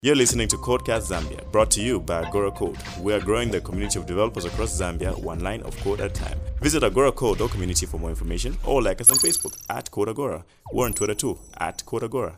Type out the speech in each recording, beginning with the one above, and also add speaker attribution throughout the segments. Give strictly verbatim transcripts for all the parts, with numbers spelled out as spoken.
Speaker 1: You're listening to Codecast Zambia, brought to you by Agora Code. We are growing the community of developers across Zambia, one line of code at a time. Visit agora code dot community for more information, or like us on Facebook at Code Agora. We're on Twitter too, at Code Agora.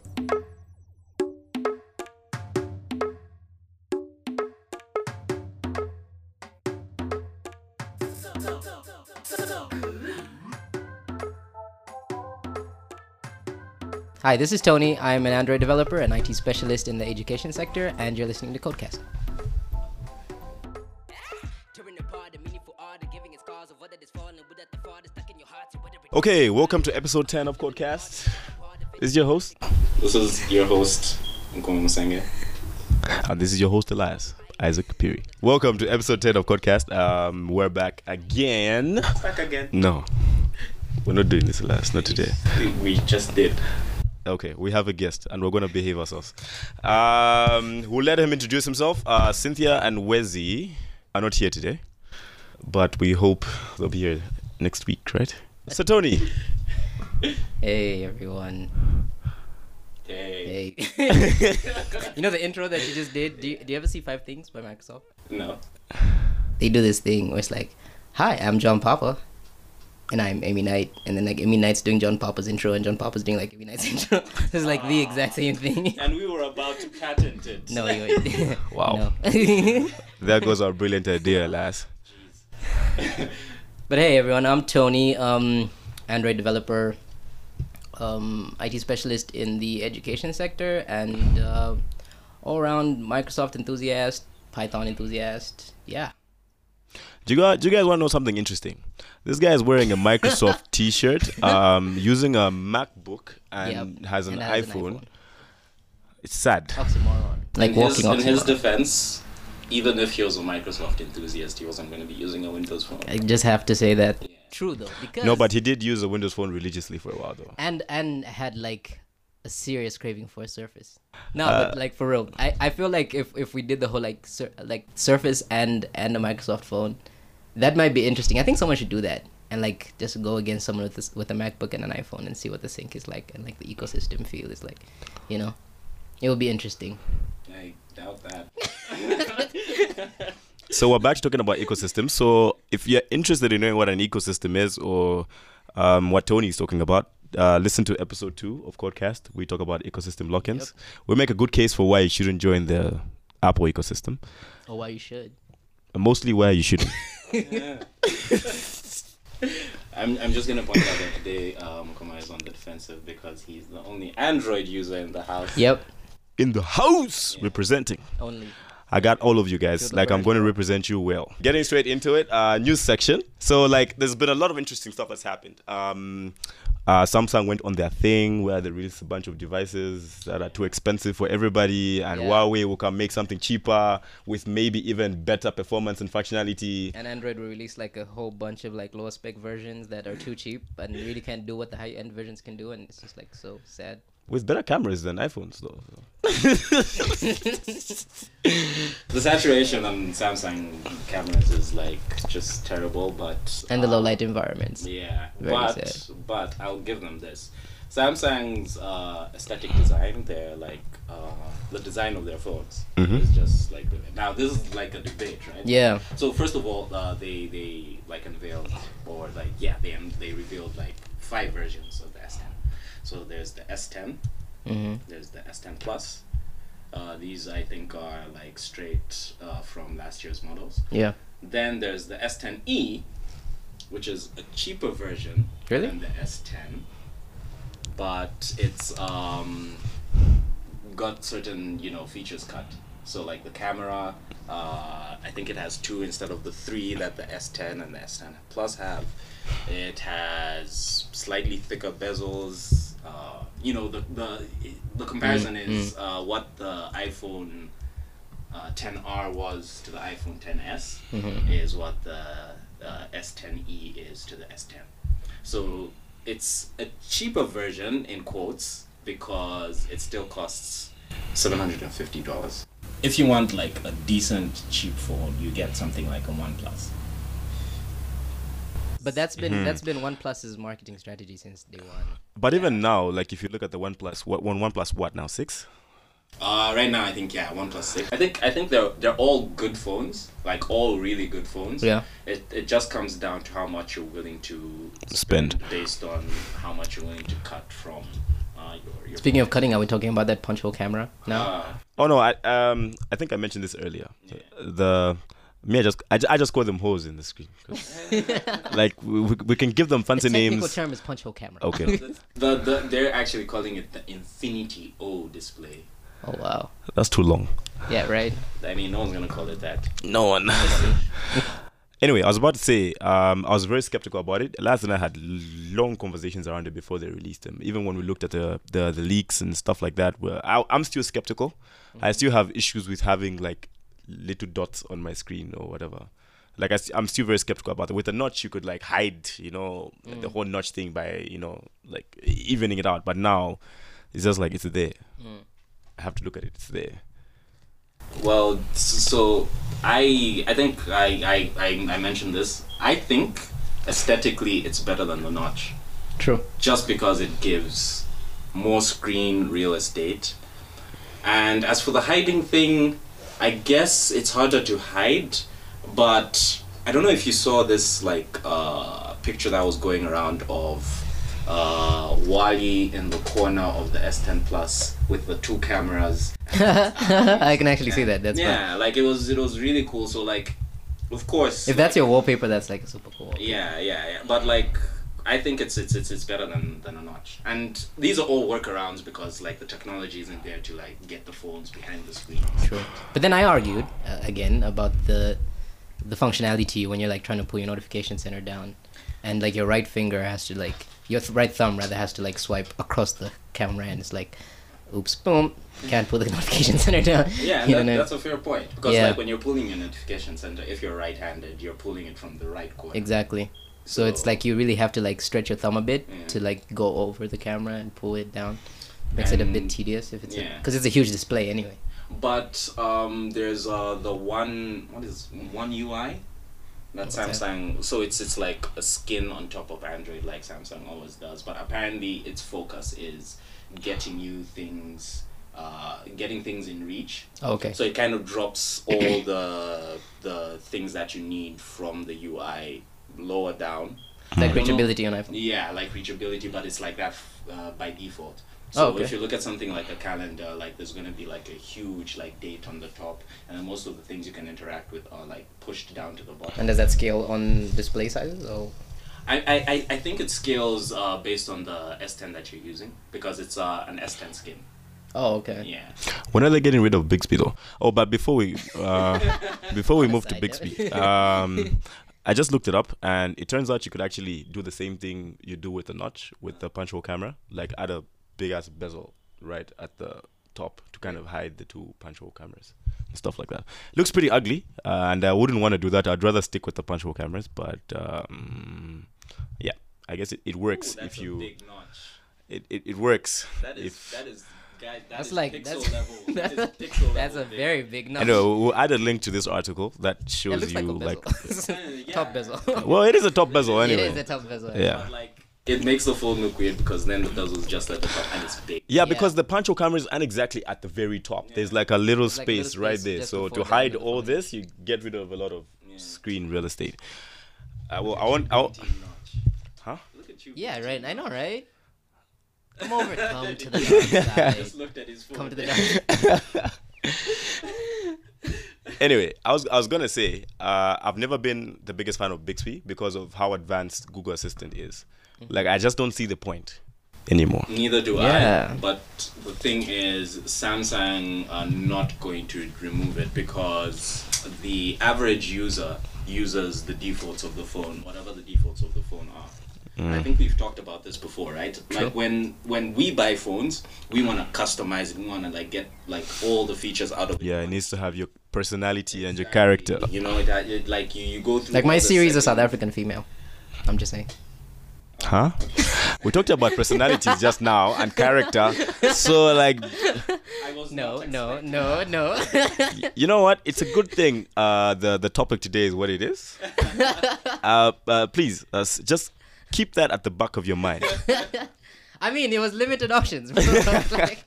Speaker 2: Hi, this is Tony. I'm an Android developer and I T specialist in the education sector, and you're listening to Codecast.
Speaker 1: Okay, welcome to episode ten of Codecast. This is your host.
Speaker 3: This is your host, Nkomo Musenge.
Speaker 1: And this is your host, Elias, Isaac Piri. Welcome to episode ten of Codecast. Um, we're back again.
Speaker 3: Back again.
Speaker 1: No, we're not doing this, Elias. Not today.
Speaker 3: We just did.
Speaker 1: Okay, we have a guest, and we're going to behave ourselves. Um, we'll let him introduce himself. Uh, Cynthia and Wezi are not here today, but we hope they'll be here next week, right? So, Tony.
Speaker 2: Hey, everyone.
Speaker 3: Hey.
Speaker 2: Hey. You know the intro that you just did? Do you, do you ever see Five Things by Microsoft?
Speaker 3: No.
Speaker 2: They do this thing where it's like, hi, I'm John Papa. And I'm Amy Knight, and then like Amy Knight's doing John Papa's intro, and John Papa's doing like Amy Knight's intro. It's like the exact same thing.
Speaker 3: And we were about to patent it.
Speaker 2: No, you
Speaker 1: Wow.
Speaker 2: No.
Speaker 1: There goes our brilliant idea, lass.
Speaker 2: But hey, everyone, I'm Tony, um, Android developer, um, I T specialist in the education sector, and uh, all-around Microsoft enthusiast, Python enthusiast. Yeah.
Speaker 1: Do you guys, do you guys want to know something interesting? This guy is wearing a Microsoft T-shirt, um, using a MacBook, and
Speaker 2: Yep,
Speaker 1: has an,
Speaker 2: and has an
Speaker 1: iPhone.
Speaker 2: iPhone.
Speaker 1: It's sad.
Speaker 2: Oxymoron. Like
Speaker 3: in
Speaker 2: walking
Speaker 3: his, in his
Speaker 2: oxymoron.
Speaker 3: defense, even if he was a Microsoft enthusiast, he wasn't going to be using a Windows phone.
Speaker 2: I just have to say that.
Speaker 3: Yeah.
Speaker 2: True though, because
Speaker 1: No, but he did use a Windows Phone religiously for a while, though.
Speaker 2: and and had like a serious craving for a Surface. No,
Speaker 1: Uh,
Speaker 2: but like for real, I, I feel like if, if we did the whole like sur- like Surface and and a Microsoft phone, that might be interesting. I think someone should do that and like just go against someone with this, with a MacBook and an iPhone and see what the sync is like and like the ecosystem feel is like, you know, it will be interesting.
Speaker 3: I doubt that.
Speaker 1: So we're back to talking about ecosystems. So if you're interested in knowing what an ecosystem is, or um, what Tony is talking about, uh, listen to episode two of Codecast. We talk about ecosystem lock-ins.
Speaker 2: Yep.
Speaker 1: We make a good case for why you shouldn't join the Apple ecosystem.
Speaker 2: Or why you should.
Speaker 1: Mostly why you shouldn't.
Speaker 3: Yeah. I'm I'm just gonna point out that today um Koma is on the defensive because he's the only Android user in the house.
Speaker 2: Yep.
Speaker 1: In the house,
Speaker 3: Yeah.
Speaker 1: representing.
Speaker 2: Only.
Speaker 1: I got all of you guys.
Speaker 2: Feel the
Speaker 1: Like, I'm
Speaker 2: burn.
Speaker 1: going to represent you well. Getting straight into it, uh, news section. So, like, there's been a lot of interesting stuff that's happened. Um, uh, Samsung went on their thing where they released a bunch of devices that are too expensive for everybody, and
Speaker 2: Yeah.
Speaker 1: Huawei will come make something cheaper with maybe even better performance and functionality.
Speaker 2: And Android will release like a whole bunch of like lower spec versions that are too cheap and really can't do what the high end versions can do, and it's just like so sad.
Speaker 1: With better cameras than iPhones, though.
Speaker 3: The saturation on Samsung cameras is like just terrible, but
Speaker 2: And the
Speaker 3: uh,
Speaker 2: low light environments.
Speaker 3: Yeah,
Speaker 2: Very
Speaker 3: but
Speaker 2: sad.
Speaker 3: but I'll give them this. Samsung's uh, aesthetic design, their like uh, the design of their phones
Speaker 1: Mhm.
Speaker 3: is just like now this is like a debate, right?
Speaker 2: Yeah.
Speaker 3: So first of all, uh, they they like unveiled or like yeah they they revealed like five versions of the S ten. So there's the S ten,
Speaker 2: Mm-hmm.
Speaker 3: there's the S ten Plus. Uh, these I think are like straight uh, from last year's models.
Speaker 2: Yeah.
Speaker 3: Then there's the S ten E, which is a cheaper version
Speaker 2: Really?
Speaker 3: than the S ten, but it's um, got certain you know features cut. So like the camera, uh, I think it has two instead of the three that the S ten and the S ten Plus have. It has slightly thicker bezels. Uh, you know the the the comparison
Speaker 2: Mm,
Speaker 3: is uh, what the iPhone uh, ten R was to the iPhone ten S
Speaker 2: Mhm.
Speaker 3: is what the uh, S ten E is to the S ten. So it's a cheaper version in quotes because it still costs seven hundred and fifty dollars. If you want like a decent cheap phone, you get something like a OnePlus.
Speaker 2: But that's been
Speaker 1: Mhm.
Speaker 2: that's been OnePlus's marketing strategy since day one.
Speaker 1: But even now, like, if you look at the OnePlus, what one OnePlus what now? Six?
Speaker 3: Uh, right now, I think yeah, OnePlus six. I think I think they're they're all good phones, like all really good phones.
Speaker 2: Yeah.
Speaker 3: It it just comes down to how much you're willing to
Speaker 1: Spend.
Speaker 3: based on how much you're willing to cut from uh, your your.
Speaker 2: Speaking of cutting, are we talking about that punch hole camera now?
Speaker 3: Uh,
Speaker 1: Oh no, I um I think I mentioned this earlier.
Speaker 3: Yeah.
Speaker 1: The me, I just I, ju- I just call them hoes in the screen. 'Cause, like we, we we can give them
Speaker 2: The
Speaker 1: fancy
Speaker 2: technical
Speaker 1: names.
Speaker 2: term is punch hole camera.
Speaker 1: Okay,
Speaker 3: the, the they're actually calling it the Infinity O display.
Speaker 2: Oh wow.
Speaker 1: that's too long.
Speaker 2: Yeah. Right.
Speaker 3: I mean, no one's gonna call it that.
Speaker 1: No one. Anyway, I was about to say, um, I was very skeptical about it. Laz and I had long conversations around it before they released them. Even when we looked at the the, the leaks and stuff like that, where I, I'm still skeptical.
Speaker 2: Mm-hmm.
Speaker 1: I still have issues with having like little dots on my screen or whatever. Like I, am still very skeptical about it. With a notch, you could like hide, you know,
Speaker 2: Mm.
Speaker 1: the whole notch thing by, you know, like evening it out. But now, it's just like it's there.
Speaker 2: Mm.
Speaker 1: I have to look at it. It's there.
Speaker 3: Well, s- so I I think I, I, I, I mentioned this. I think aesthetically it's better than the notch,
Speaker 2: True.
Speaker 3: just because it gives more screen real estate. And as for the hiding thing, I guess it's harder to hide, but I don't know if you saw this like uh, picture that was going around of uh, Wally in the corner of the S ten Plus with the two cameras.
Speaker 2: I can actually see that. That's fun.
Speaker 3: yeah, like it was it was really cool. So like, of course,
Speaker 2: If that's
Speaker 3: like,
Speaker 2: your wallpaper, that's like super cool.
Speaker 3: yeah, yeah, yeah. But like, I think it's it's it's it's better than than a notch. And these are all workarounds because like the technology isn't there to like get the phones behind the screen.
Speaker 2: True. But then I argued uh, again about the the functionality to you when you're like trying to pull your notification center down, and like your right finger has to like your th- right thumb rather has to like swipe across the camera, and it's like, oops, boom, can't pull the notification center down.
Speaker 3: Yeah, and
Speaker 2: You
Speaker 3: that,
Speaker 2: know?
Speaker 3: that's a fair point because
Speaker 2: Yeah.
Speaker 3: like when you're pulling your notification center, if you're right-handed, you're pulling it from the right corner.
Speaker 2: Exactly. So it's like you really have to like stretch your thumb a bit
Speaker 3: Yeah.
Speaker 2: to like go over the camera and pull it down. Makes it a bit
Speaker 3: And-
Speaker 2: tedious if it's
Speaker 3: yeah.
Speaker 2: because it's a huge display anyway.
Speaker 3: But um, there's uh, the one what is one U I that
Speaker 2: What's that?
Speaker 3: Samsung. So it's it's like a skin on top of Android, like Samsung always does. But apparently, its focus is getting you things, uh, getting things in reach.
Speaker 2: Oh, okay.
Speaker 3: So it kind of drops all the the things that you need from the U I lower down.
Speaker 2: Like
Speaker 3: I don't know-
Speaker 2: reachability on iPhone.
Speaker 3: Yeah, like reachability, but it's like that uh, by default.
Speaker 2: Oh,
Speaker 3: So
Speaker 2: okay.
Speaker 3: if you look at something like a calendar, like there's gonna be like a huge like date on the top, and then most of the things you can interact with are like pushed down to the bottom.
Speaker 2: And does that scale on display sizes or?
Speaker 3: I, I, I- I think it scales uh, based on the S ten that you're using because it's uh, an S ten skin.
Speaker 2: Oh, okay.
Speaker 3: Yeah.
Speaker 1: When are they getting rid of Bixby though? Oh, but before we uh, before we move to
Speaker 2: Side
Speaker 1: Bixby,
Speaker 2: note.
Speaker 1: um, I just looked it up, and it turns out you could actually do the same thing you do with the notch with the punch hole camera, like add a big ass bezel right at the top to kind of hide the two punch hole cameras and stuff like that. Looks pretty ugly, uh, and I wouldn't want to do that. I'd rather stick with the punch hole cameras, but um, yeah, I guess it, it works
Speaker 3: Ooh, that's
Speaker 1: if
Speaker 3: a
Speaker 1: you.
Speaker 3: big notch.
Speaker 1: It, it, it works
Speaker 3: That is
Speaker 1: if.
Speaker 3: that is guy. That
Speaker 2: That's
Speaker 3: is
Speaker 2: like
Speaker 3: pixel
Speaker 2: that's
Speaker 3: level. That
Speaker 2: that's,
Speaker 3: is pixel
Speaker 2: that's a
Speaker 3: level big.
Speaker 2: very big number.
Speaker 1: Anyway, we'll add a link to this article that
Speaker 2: Yeah, it
Speaker 1: shows
Speaker 2: looks
Speaker 1: you
Speaker 2: like a
Speaker 1: like.
Speaker 2: bezel.
Speaker 3: Yeah.
Speaker 2: Top bezel.
Speaker 1: Well, it is a top bezel
Speaker 2: It
Speaker 1: anyway.
Speaker 2: is a top bezel.
Speaker 1: Yeah.
Speaker 3: But like it makes the phone look weird because then the bezel's just at the top and it's big.
Speaker 1: Yeah,
Speaker 2: Yeah.
Speaker 1: because the Pancho cameras aren't exactly at the very top. There's
Speaker 3: Yeah.
Speaker 1: like a little
Speaker 2: Like a little
Speaker 1: space right
Speaker 2: space
Speaker 1: there.
Speaker 2: just
Speaker 1: So
Speaker 2: before
Speaker 1: to
Speaker 2: the
Speaker 1: hide
Speaker 2: end of the
Speaker 1: all
Speaker 2: phone.
Speaker 1: this, you get rid of a lot of
Speaker 3: Yeah.
Speaker 1: screen real estate. Uh, well, I want. I want
Speaker 3: Team notch.
Speaker 1: huh?
Speaker 3: Look at you.
Speaker 2: Yeah,
Speaker 3: team
Speaker 2: right. I know,
Speaker 3: notch.
Speaker 2: right? Come over. Come to the dark side.
Speaker 3: Just looked at his phone.
Speaker 2: Come to the dark.
Speaker 1: Anyway, I was I was gonna say uh, I've never been the biggest fan of Bixby because of how advanced Google Assistant is. Like I just don't see the point anymore.
Speaker 3: Neither do
Speaker 2: Yeah.
Speaker 3: I. But the thing is, Samsung are not going to remove it because the average user uses the defaults of the phone, whatever the defaults of the phone are. And I think we've talked about this before, right?
Speaker 2: True.
Speaker 3: Like when when we buy phones, we want to customize it. We want to like get like all the features out of it.
Speaker 1: Yeah,
Speaker 3: We
Speaker 1: it
Speaker 3: want-
Speaker 1: needs to have your personality and your
Speaker 3: Exactly.
Speaker 1: character.
Speaker 3: You know, it, it, like you, you go through.
Speaker 2: Like
Speaker 3: all
Speaker 2: my
Speaker 3: the
Speaker 2: series is South
Speaker 3: settings.
Speaker 2: African female. I'm just saying.
Speaker 1: Huh? We talked about personalities just now and character. So like,
Speaker 3: I was
Speaker 2: No,
Speaker 3: not
Speaker 2: no,
Speaker 3: expecting
Speaker 2: no,
Speaker 3: that.
Speaker 2: no.
Speaker 1: you know what? It's a good thing. Uh, the the topic today is what it is. Uh, uh please, uh, s- just keep that at the back of your mind.
Speaker 2: I mean, it was limited options. Bro. Like-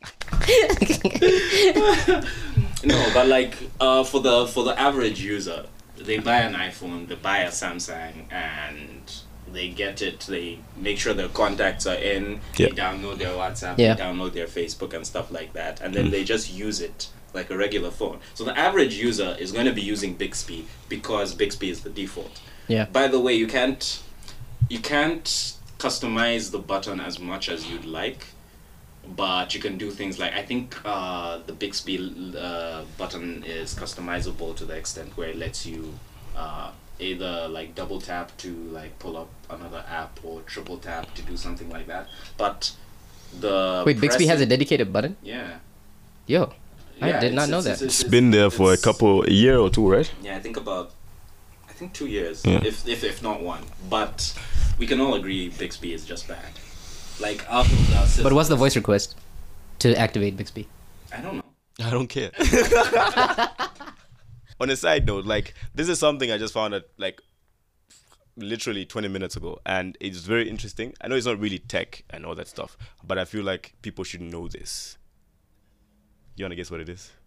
Speaker 3: No, but like uh, for the for the average user, they buy an iPhone, they buy a Samsung, and they get it. They make sure their contacts are in.
Speaker 1: Yeah.
Speaker 3: They download their WhatsApp.
Speaker 2: Yeah.
Speaker 3: They download their Facebook and stuff like that, and then they just use it like a regular phone. So the average user is going to be using Bixby because Bixby is the default.
Speaker 2: Yeah.
Speaker 3: By the way, you can't you can't customize the button as much as you'd like, but you can do things like I think uh, the Bixby uh, button is customizable to the extent where it lets you uh, either like double tap to like pull up another app or triple tap to do something like that. But the
Speaker 2: Wait, Bixby has a
Speaker 3: pressing-
Speaker 2: dedicated button?
Speaker 3: yeah.
Speaker 2: Yo, I
Speaker 3: Yeah,
Speaker 2: did not
Speaker 3: it's-
Speaker 2: know
Speaker 3: it's-
Speaker 2: that.
Speaker 3: it's-
Speaker 1: It's been there for a
Speaker 3: it's-
Speaker 1: couple, a year or two, right?
Speaker 3: Yeah, I think about, I think two years,
Speaker 1: Yeah.
Speaker 3: if, if if not one. But we can all agree Bixby is just bad. Like out of the system,
Speaker 2: But what's the voice request to activate Bixby?
Speaker 3: I don't know.
Speaker 1: I don't care. On a side note, like this is something I just found out like literally twenty minutes ago, and it's very interesting. I know it's not really tech and all that stuff, but I feel like people should know this. You wanna guess what it is?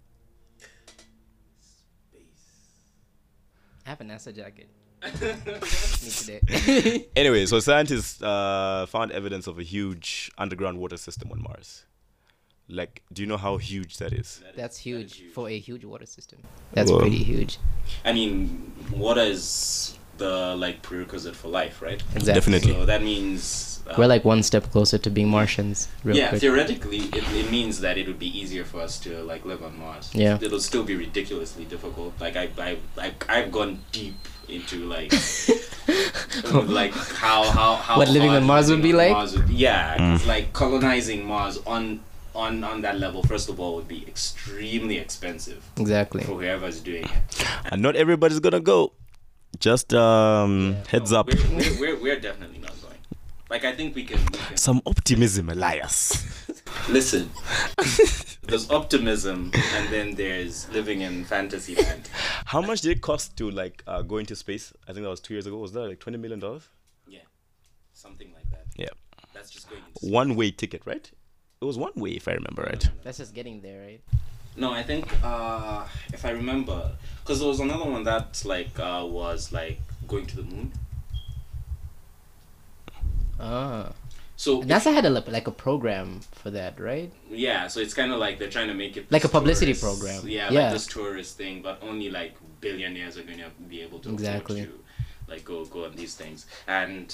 Speaker 2: I have a NASA jacket. Me today.
Speaker 1: Anyway, so scientists uh, found evidence of a huge underground water system on Mars. Like, do you know how huge that is?
Speaker 3: That is-
Speaker 2: That's
Speaker 3: that is
Speaker 2: huge
Speaker 3: huge.
Speaker 2: for a huge water system. That's
Speaker 1: Well-
Speaker 2: pretty huge.
Speaker 3: I mean, water is the like prerequisite for life, right?
Speaker 2: Exactly.
Speaker 1: Definitely.
Speaker 3: So that means uh,
Speaker 2: We're like one step closer to being Martians. Real
Speaker 3: yeah,
Speaker 2: quick.
Speaker 3: theoretically, it, it means that it would be easier for us to like live on Mars.
Speaker 2: Yeah.
Speaker 3: It'll still be ridiculously difficult. Like I, I, I I've gone deep into like, like how how how
Speaker 2: What living
Speaker 3: hard
Speaker 2: on Mars would
Speaker 3: living
Speaker 2: be
Speaker 3: on
Speaker 2: like?
Speaker 3: Mars would- yeah,
Speaker 1: Mm.
Speaker 3: it's like colonizing Mars on on on that level. First of all, would be extremely expensive
Speaker 2: Exactly.
Speaker 3: for whoever's doing it.
Speaker 1: And not everybody's gonna go. Just um,
Speaker 2: Yeah.
Speaker 1: heads
Speaker 3: No,
Speaker 1: up.
Speaker 3: We're, we're, we're, we're definitely not going. Like I think we can. We can
Speaker 1: Some optimism, Elias.
Speaker 3: Listen, there's optimism, and then there's living in fantasy land.
Speaker 1: How much did it cost to like uh, go into space? I think that was two years ago. Was that like twenty million dollars?
Speaker 3: Yeah, something like that.
Speaker 1: Yeah.
Speaker 3: That's just going into
Speaker 1: One way ticket, right? It was one way, if I remember right.
Speaker 2: That's just getting there, right?
Speaker 3: No, I think uh, if I remember, because there was another one that like uh, was like going to the moon.
Speaker 2: Ah.
Speaker 3: So if-
Speaker 2: NASA had a like a program for that, right?
Speaker 3: yeah, so it's kind of like they're trying to make it
Speaker 2: Like a
Speaker 3: this
Speaker 2: publicity
Speaker 3: tourist-
Speaker 2: program.
Speaker 3: Yeah,
Speaker 2: Yeah.
Speaker 3: like this tourist thing, but only like billionaires are going to be able to afford
Speaker 2: Exactly.
Speaker 3: to like go go on these things. And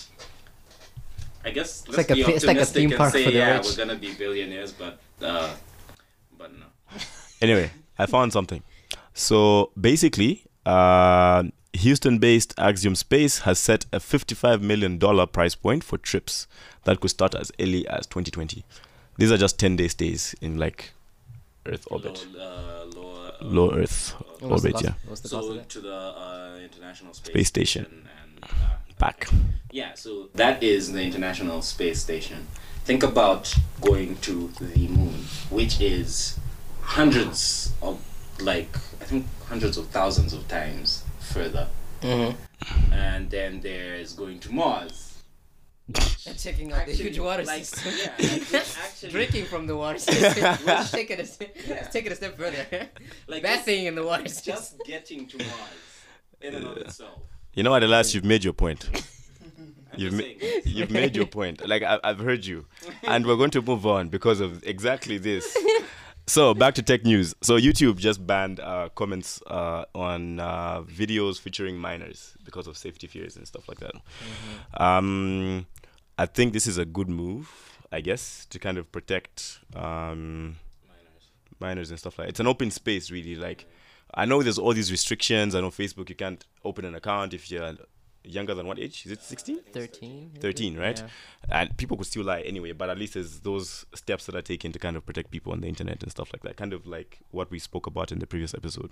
Speaker 3: I guess let's
Speaker 2: like a
Speaker 3: be
Speaker 2: thi- it's like a
Speaker 3: optimistic
Speaker 2: theme
Speaker 3: and
Speaker 2: park
Speaker 3: say,
Speaker 2: for the
Speaker 3: yeah,
Speaker 2: rich.
Speaker 3: we're gonna be billionaires, but uh, but no.
Speaker 1: Anyway, I found something. So basically, uh, Houston-based Axiom Space has set a fifty-five million dollars price point for trips that could start as early as twenty twenty. These are just ten-day stays in like Earth orbit,
Speaker 3: Low, uh, lower, uh,
Speaker 1: low Earth
Speaker 3: uh,
Speaker 2: What's the
Speaker 1: orbit,
Speaker 2: cost-
Speaker 1: yeah,
Speaker 2: What's the cost of
Speaker 3: So
Speaker 2: that?
Speaker 3: to the uh, International Space,
Speaker 1: Space Station.
Speaker 3: and uh,
Speaker 1: back.
Speaker 3: yeah, so that is the International Space Station. Think about going to the moon, which is hundreds of, like, I think hundreds of thousands of times further.
Speaker 2: Mm-hmm.
Speaker 3: And then there's going to Mars.
Speaker 2: And checking out the
Speaker 3: Actually,
Speaker 2: huge water
Speaker 3: like,
Speaker 2: system.
Speaker 3: yeah, like, it's actually,
Speaker 2: Drinking from the water system. We're just taking it, a,
Speaker 3: Yeah.
Speaker 2: let's take it a step further.
Speaker 3: like,
Speaker 2: Bathing in the water
Speaker 3: just,
Speaker 2: system.
Speaker 3: just getting to Mars in and of itself.
Speaker 1: You know what, Elias, you've made your point.
Speaker 3: I'm
Speaker 1: You've,
Speaker 3: just
Speaker 1: ma-
Speaker 3: saying.
Speaker 1: you've made your point. Like, I- I've heard you. And we're going to move on because of exactly this. So, back to tech news. So, YouTube just banned uh, comments uh, on uh, videos featuring minors because of safety fears and stuff like that.
Speaker 2: Mm-hmm.
Speaker 1: Um, I think this is a good move, I guess, to kind of protect um,
Speaker 3: Minors.
Speaker 1: minors and stuff like that. It's an open space, really. Like, I know there's all these restrictions. I know Facebook, you can't open an account if you're younger than what age? Is it sixteen?
Speaker 2: thirteen. maybe?
Speaker 1: thirteen, right?
Speaker 2: Yeah.
Speaker 1: And people could still lie anyway, but at least there's those steps that are taken to kind of protect people on the internet and stuff like that, kind of like what we spoke about in the previous episode.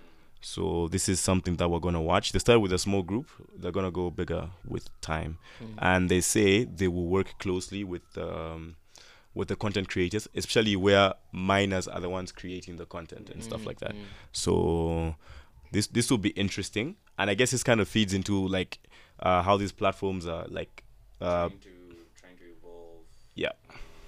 Speaker 1: So this is something that we're going to watch. They start with a small group. They're going to go bigger with time.
Speaker 2: Mm.
Speaker 1: And they say they will work closely with um, with the content creators, especially where minors are the ones creating the content and stuff
Speaker 2: Mm,
Speaker 1: like that.
Speaker 2: mm.
Speaker 1: So this this will be interesting. And I guess this kind of feeds into like uh, how these platforms are like uh,
Speaker 3: trying to trying to evolve.
Speaker 1: yeah.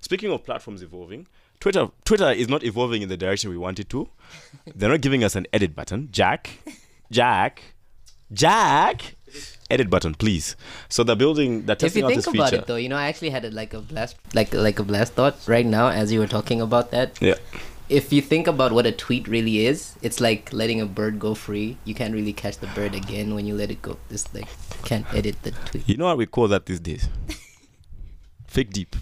Speaker 1: speaking of platforms evolving, Twitter Twitter is not evolving in the direction we want it to. They're not giving us an edit button. Jack, Jack, Jack, edit button, please. So they're building. They're
Speaker 2: If
Speaker 1: testing
Speaker 2: you
Speaker 1: out
Speaker 2: think
Speaker 1: this
Speaker 2: about
Speaker 1: feature.
Speaker 2: it, though, you know, I actually had a, like a blast, like like a blast thought right now as you were talking about that.
Speaker 1: Yeah.
Speaker 2: If you think about what a tweet really is, it's like letting a bird go free. You can't really catch the bird again when you let it go. Just like can't edit the tweet.
Speaker 1: You know what we call that these days? Fake deep.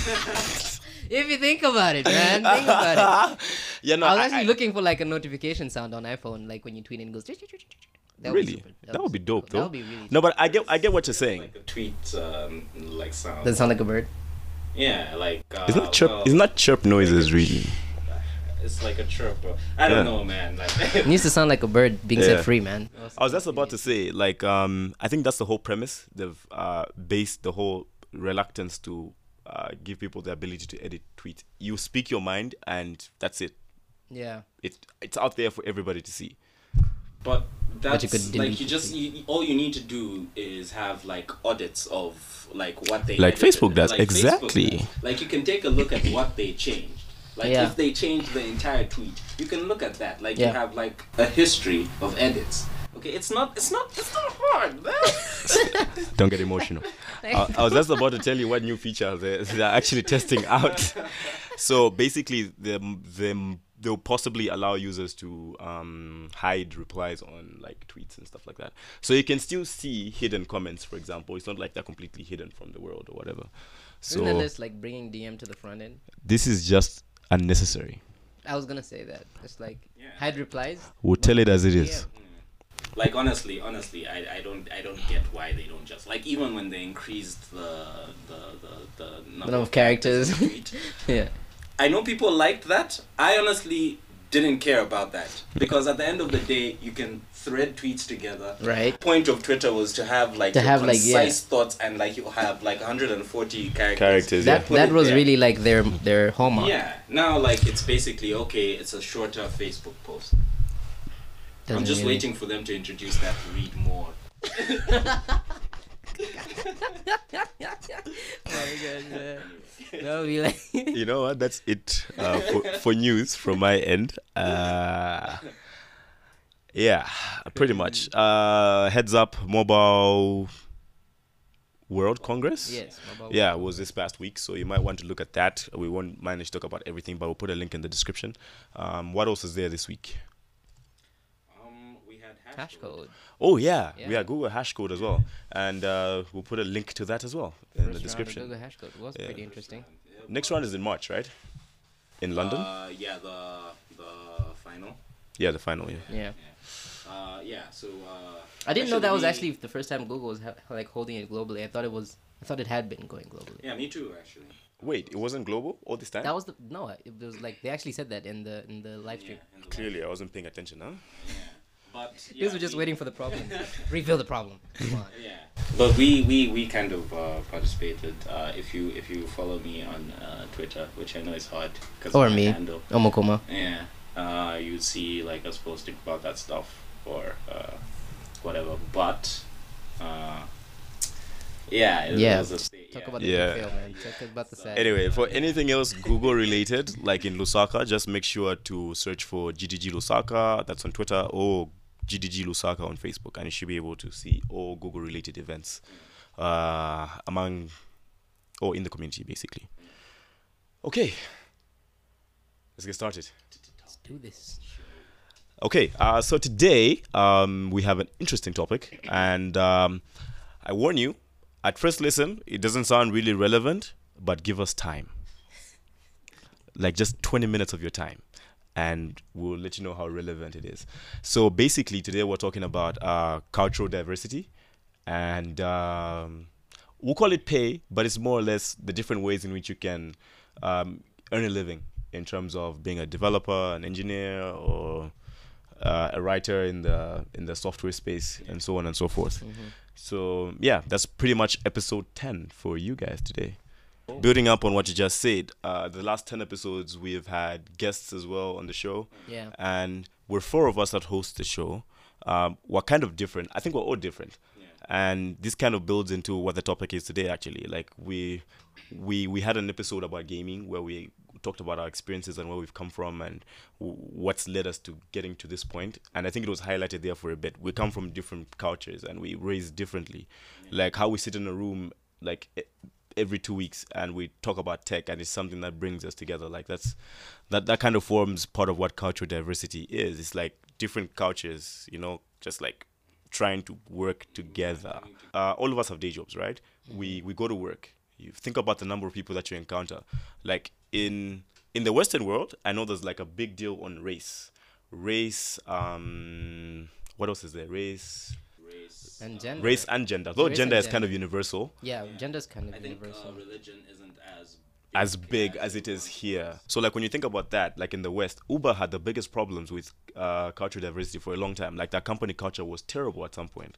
Speaker 2: If you think about it, man, think about it.
Speaker 1: Yeah, no.
Speaker 2: I was
Speaker 1: I-
Speaker 2: actually
Speaker 1: I-
Speaker 2: looking for like a notification sound on iPhone, like when you tweet and it goes. That would
Speaker 1: really?
Speaker 2: Be super.
Speaker 1: That would be dope,
Speaker 2: That
Speaker 1: though.
Speaker 2: would be really.
Speaker 1: No, but I get, I get what you're saying.
Speaker 3: Like a tweet, um, like sound.
Speaker 2: Does it sound like a bird?
Speaker 3: Yeah, like. Uh,
Speaker 1: It's not chirp.
Speaker 3: well,
Speaker 1: It's not chirp noises, really.
Speaker 3: It's like a chirp. Bro. I don't
Speaker 1: Yeah.
Speaker 3: know, man. Like.
Speaker 2: It needs to sound like a bird being
Speaker 1: Yeah.
Speaker 2: set free, man.
Speaker 1: I was just about to say, like, um, I think that's the whole premise. They've uh, based the whole reluctance to uh, give people the ability to edit tweet. You speak your mind, and that's it.
Speaker 2: Yeah.
Speaker 1: It's it's out there for everybody to see.
Speaker 3: But that's
Speaker 2: you could delete
Speaker 3: like you
Speaker 2: the
Speaker 3: just you, all you need to do is have like audits of like what they
Speaker 1: Like
Speaker 3: edited.
Speaker 1: Facebook does,
Speaker 3: Like Facebook
Speaker 1: exactly.
Speaker 3: does. Like you can take a look at what they changed. Like
Speaker 2: Yeah.
Speaker 3: if they changed the entire tweet, you can look at that. Like
Speaker 2: Yeah.
Speaker 3: you have like a history of edits. Okay, it's not it's not it's not hard, man.
Speaker 1: Don't get emotional. I, I was just about to tell you what new feature they're, they're actually testing out. So basically, them them they'll possibly allow users to um, hide replies on like tweets and stuff like that. So you can still see hidden comments, for example. It's not like they're completely hidden from the world or whatever.
Speaker 2: Isn't that
Speaker 1: So
Speaker 2: just like bringing D M to the front end?
Speaker 1: this is just unnecessary.
Speaker 2: I was gonna say that. It's like
Speaker 3: Yeah.
Speaker 2: hide replies.
Speaker 1: We'll tell it as it is.
Speaker 2: Yeah.
Speaker 3: Like honestly, honestly, I, I don't I don't get why they don't just like even when they increased the the the, the number,
Speaker 2: number of characters.
Speaker 3: in the tweet,
Speaker 2: Yeah.
Speaker 3: I know people liked that. I honestly didn't care about that because at the end of the day, you can thread tweets together.
Speaker 2: Right.
Speaker 3: Point of Twitter was to have like
Speaker 2: To
Speaker 3: your
Speaker 2: have, like,
Speaker 3: concise
Speaker 2: yeah.
Speaker 3: thoughts and like you have like one hundred forty characters.
Speaker 1: Characters,
Speaker 2: That
Speaker 3: Put
Speaker 2: that
Speaker 3: it
Speaker 2: was
Speaker 3: there.
Speaker 2: really like their their hallmark.
Speaker 3: Yeah. Now like it's basically okay. It's a shorter Facebook post. I'm
Speaker 2: Doesn't
Speaker 3: just
Speaker 2: really-
Speaker 3: waiting for them to introduce that to read more.
Speaker 2: Oh my god, man. That would be like.
Speaker 1: You know what? That's it uh, for, for news from my end. Uh, yeah, pretty much. Uh, heads up, Mobile World Congress.
Speaker 2: Yes. mobile
Speaker 1: Yeah, it
Speaker 2: phone.
Speaker 1: was this past week, so you might want to look at that. We won't manage to talk about everything, but we'll put a link in the description. Um, what else is there this week?
Speaker 3: Um, we had
Speaker 2: Hash code.
Speaker 1: Oh yeah, we
Speaker 2: Yeah.
Speaker 1: had Google hash code as well, and uh, we'll put a link to that as well in
Speaker 2: First
Speaker 1: the
Speaker 2: round of
Speaker 1: description.
Speaker 2: Google hash code was
Speaker 1: Yeah.
Speaker 2: pretty interesting.
Speaker 1: Next round is in March, right? In London.
Speaker 3: Uh, yeah, the the final.
Speaker 1: Yeah, the final. Yeah.
Speaker 2: Yeah.
Speaker 3: Uh, yeah. So. Uh,
Speaker 2: I didn't know that was
Speaker 3: we-
Speaker 2: actually the first time Google was ha- like holding it globally. I thought it was. I thought it had been going globally.
Speaker 3: Yeah, me too. Actually.
Speaker 1: Wait, it wasn't global all this time?
Speaker 2: That was the no. It was like they actually said that in the in the live stream.
Speaker 3: Yeah, in the
Speaker 1: Clearly, I wasn't paying attention, huh?
Speaker 3: Yeah. But yeah,
Speaker 2: These were just
Speaker 3: we-
Speaker 2: waiting for the problem. Reveal the problem. Come on.
Speaker 3: Yeah, but we we we kind of uh, participated. Uh, if you if you follow me on uh, Twitter, which I know is hard because
Speaker 2: Or
Speaker 3: of my
Speaker 2: me.
Speaker 3: handle.
Speaker 2: Omokoma.
Speaker 3: Yeah, uh, you see like us posting about that stuff or uh, whatever. But uh, yeah, it
Speaker 2: Yeah.
Speaker 3: was a
Speaker 2: just
Speaker 3: sta-
Speaker 2: Talk
Speaker 3: yeah.
Speaker 2: about the
Speaker 1: Yeah.
Speaker 2: fail, man. Talk about the sad.
Speaker 1: Anyway, for anything else Google related, like in Lusaka, just make sure to search for G D G Lusaka. That's on Twitter, or G D G Lusaka on Facebook, and you should be able to see all Google related events uh, among or in the community, basically. Okay, let's get started.
Speaker 2: Let's do this.
Speaker 1: Okay, uh, so today um, we have an interesting topic, and um, I warn you, at first listen, it doesn't sound really relevant, but give us time. Like just twenty minutes of your time, and we'll let you know how relevant it is. So basically, today we're talking about uh, cultural diversity, and um, we'll call it pay, but it's more or less the different ways in which you can um, earn a living in terms of being a developer, an engineer, or uh, a writer in the in the software space, and so on and so forth.
Speaker 2: Mm-hmm.
Speaker 1: So yeah, that's pretty much episode ten for you guys today. Building up on what you just said, uh, the last ten episodes we've had guests as well on the show,
Speaker 2: Yeah.
Speaker 1: and we're four of us that host the show. Um, we're kind of different. I think we're all different.
Speaker 3: Yeah.
Speaker 1: And this kind of builds into what the topic is today. Actually, like we we we had an episode about gaming where we talked about our experiences and where we've come from and w- what's led us to getting to this point. And I think it was highlighted there for a bit. We come from different cultures and we raise differently. Yeah. Like how we sit in a room like every two weeks and we talk about tech, and it's something that brings us together. Like that's that that kind of forms part of what cultural diversity is. It's like different cultures, you know, just like trying to work together. Uh, all of us have day jobs, right? We we go to work. You think about the number of people that you encounter. Like in in the Western world, I know there's like a big deal on race. Race, um, what else is there? Race,
Speaker 3: Race,
Speaker 2: and gender.
Speaker 1: Race and gender. Though
Speaker 2: Race
Speaker 1: gender
Speaker 2: and
Speaker 1: is kind
Speaker 2: gender.
Speaker 1: of universal.
Speaker 2: Yeah, gender's kind of
Speaker 3: I think
Speaker 2: universal.
Speaker 3: uh, religion isn't as
Speaker 1: As big as it is here. So like when you think about that, like in the West, Uber had the biggest problems with uh, cultural diversity for a long time. Like that company culture was terrible at some point.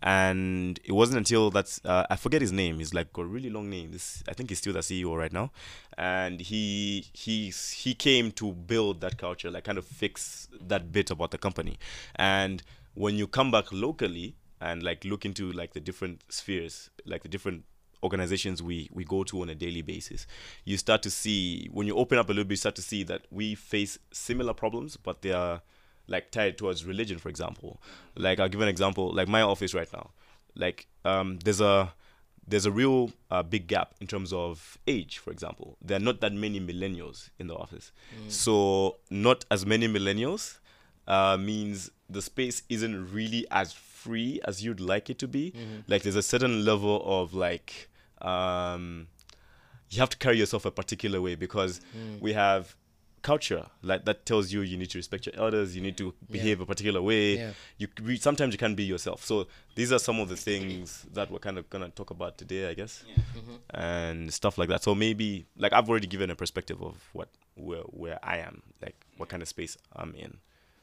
Speaker 1: And it wasn't until that's, uh, I forget his name. He's like got a really long name. This, I think he's still the C E O right now. And he, he, he came to build that culture, like kind of fix that bit about the company. And when you come back locally and like look into like the different spheres, like the different organizations we we go to on a daily basis, you start to see, when you open up a little bit, you start to see that we face similar problems, but they are like tied towards religion, for example. Like I'll give an example, like my office right now, like um there's a there's a real uh, big gap in terms of age. For example, there are not that many millennials in the office. Mm. So not as many millennials uh, means the space isn't really as free as you'd like it to be. Mm-hmm. Like there's a certain level of like um you have to carry yourself a particular way because mm. we have culture like that tells you you need to respect your elders, you need to behave yeah. a particular way. Yeah. You we, sometimes you can't be yourself. So these are some of the things that we're kind of gonna talk about today, I guess. Yeah. Mm-hmm. And stuff like that. So maybe like I've already given a perspective of what where where I am, like what kind of space I'm in.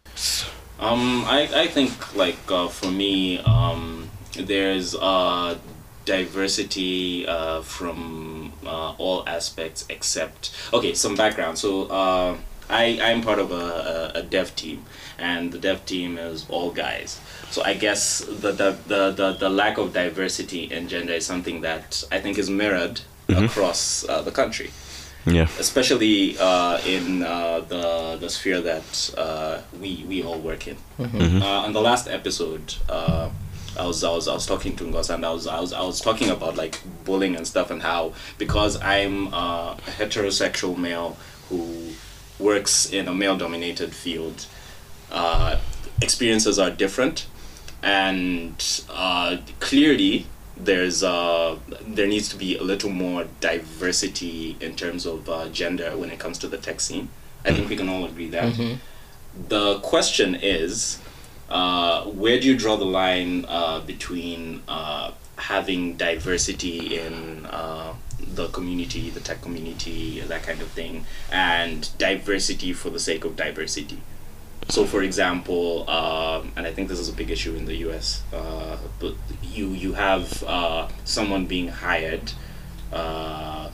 Speaker 3: Um, I, I think like uh, for me, um, there's uh, diversity uh, from uh, all aspects except, okay, some background. So uh, I, I'm part of a, a, a dev team, and the dev team is all guys. So I guess the, the, the, the, the lack of diversity in gender is something that I think is mirrored mm-hmm. across uh, the country.
Speaker 1: Yeah.
Speaker 3: Especially uh, in uh, the the sphere that uh, we we all work in. Mm-hmm. Mm-hmm. Uh, on the last episode, uh, I was I was I was talking to Ngos, and I was I was I was talking about like bullying and stuff, and how because I'm a heterosexual male who works in a male-dominated field, uh, experiences are different, and uh, clearly. There's uh there needs to be a little more diversity in terms of uh, gender when it comes to the tech scene. I think we can all agree that. Mm-hmm. The question is, uh, where do you draw the line uh, between uh, having diversity in uh, the community, the tech community, that kind of thing, and diversity for the sake of diversity? So, for example, um, and I think this is a big issue in the U S, uh, but you you have uh, someone being hired. Uh,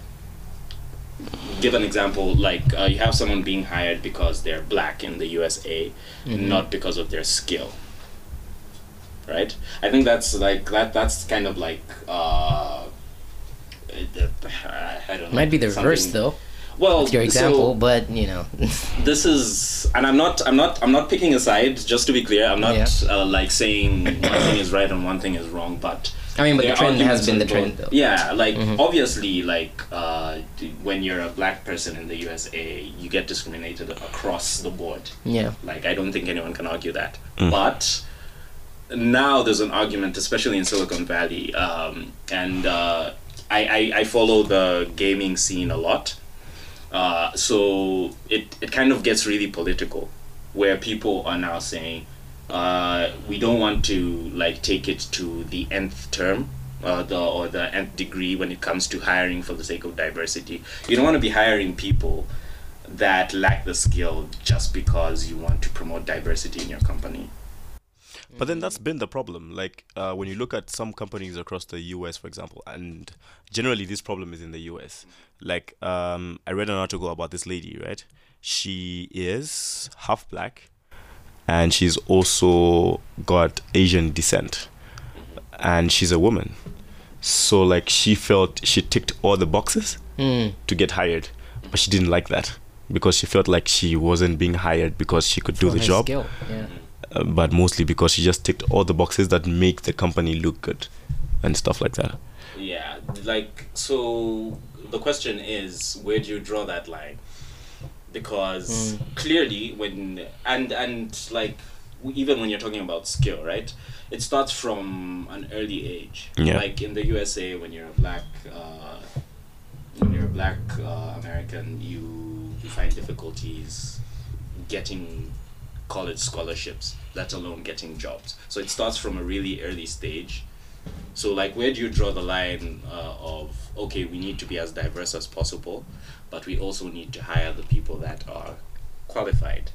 Speaker 3: give an example, like uh, you have someone being hired because they're black in the U S A, mm-hmm. not because of their skill. Right? I think that's like that. That's kind of like uh, I don't know.
Speaker 2: Might be the reverse though.
Speaker 3: Well,
Speaker 2: that's your example,
Speaker 3: so
Speaker 2: but you know,
Speaker 3: this is, and I'm not, I'm not, I'm not picking a side. Just to be clear, I'm not yeah. uh, like saying one thing is right and one thing is wrong. But
Speaker 2: I mean, but the trend has been the trend, though.
Speaker 3: Yeah, like mm-hmm. obviously, like uh, when you're a black person in the U S A, you get discriminated across the board.
Speaker 2: Yeah,
Speaker 3: like I don't think anyone can argue that. Mm. But now there's an argument, especially in Silicon Valley, um, and uh, I, I I follow the gaming scene a lot. Uh, so it, it kind of gets really political, where people are now saying, uh, we don't want to like take it to the nth term, uh, the or the nth degree when it comes to hiring for the sake of diversity. You don't want to be hiring people that lack the skill just because you want to promote diversity in your company.
Speaker 1: But then that's been the problem. Like uh, when you look at some companies across the U S, for example, and generally this problem is in the U S. Like um, I read an article about this lady, right? She is half black, and she's also got Asian descent. and she's a woman. So like she felt she ticked all the boxes
Speaker 2: Mm.
Speaker 1: to get hired, but she didn't like that because she felt like she wasn't being hired because she could do
Speaker 2: For
Speaker 1: the
Speaker 2: her
Speaker 1: job,
Speaker 2: skill, yeah.
Speaker 1: uh, but mostly because she just ticked all the boxes that make the company look good and stuff like that.
Speaker 3: Yeah, like, so the question is, where do you draw that line? Because clearly when, and, and like, even when you're talking about skill, right? It starts from an early age.
Speaker 1: Yeah.
Speaker 3: Like in the U S A, when you're a black, uh, when you're a black uh, American, you, you find difficulties getting college scholarships, let alone getting jobs. So it starts from a really early stage. So like, where do you draw the line uh, of, okay, we need to be as diverse as possible, but we also need to hire the people that are qualified?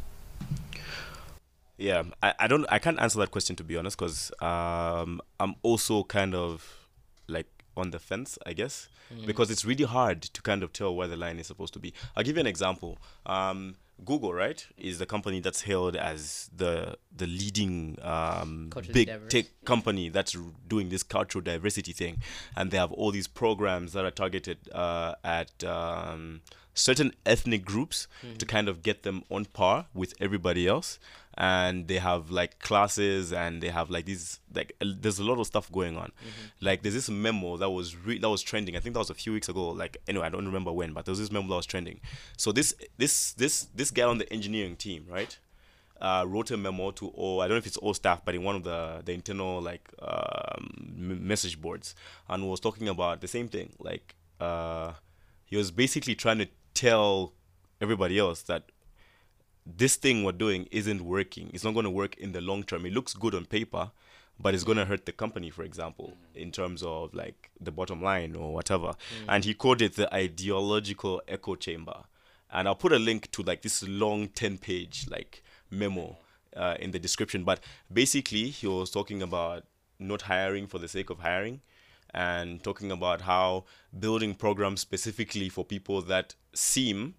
Speaker 1: Yeah, I, I don't I can't answer that question, to be honest, because um I'm also kind of like on the fence, I guess, because it's really hard to kind of tell where the line is supposed to be. I'll give you an example. Um, Google, right, is the company that's hailed as the the leading um,
Speaker 2: Culturally
Speaker 1: big
Speaker 2: diverse.
Speaker 1: tech company that's r- doing this cultural diversity thing, and they have all these programs that are targeted uh, at um, certain ethnic groups to kind of get them on par with everybody else. And they have like classes, and they have like these like uh, there's a lot of stuff going on. Like there's this memo that was re- that was trending. I think that was a few weeks ago. Like anyway, I don't remember when, but there was this memo that was trending. So this this this this guy on the engineering team, right, uh, wrote a memo to all, I don't know if it's all staff, but in one of the the internal like um, m- message boards, and was talking about the same thing. Like uh, he was basically trying to tell everybody else that this thing we're doing isn't working. It's not going to work in the long term. It looks good on paper, but it's going to hurt the company, for example, in terms of like the bottom line or whatever. And he called it the ideological echo chamber. And I'll put a link to like this long ten page like memo uh, in the description. But basically, he was talking about not hiring for the sake of hiring, and talking about how building programs specifically for people that seem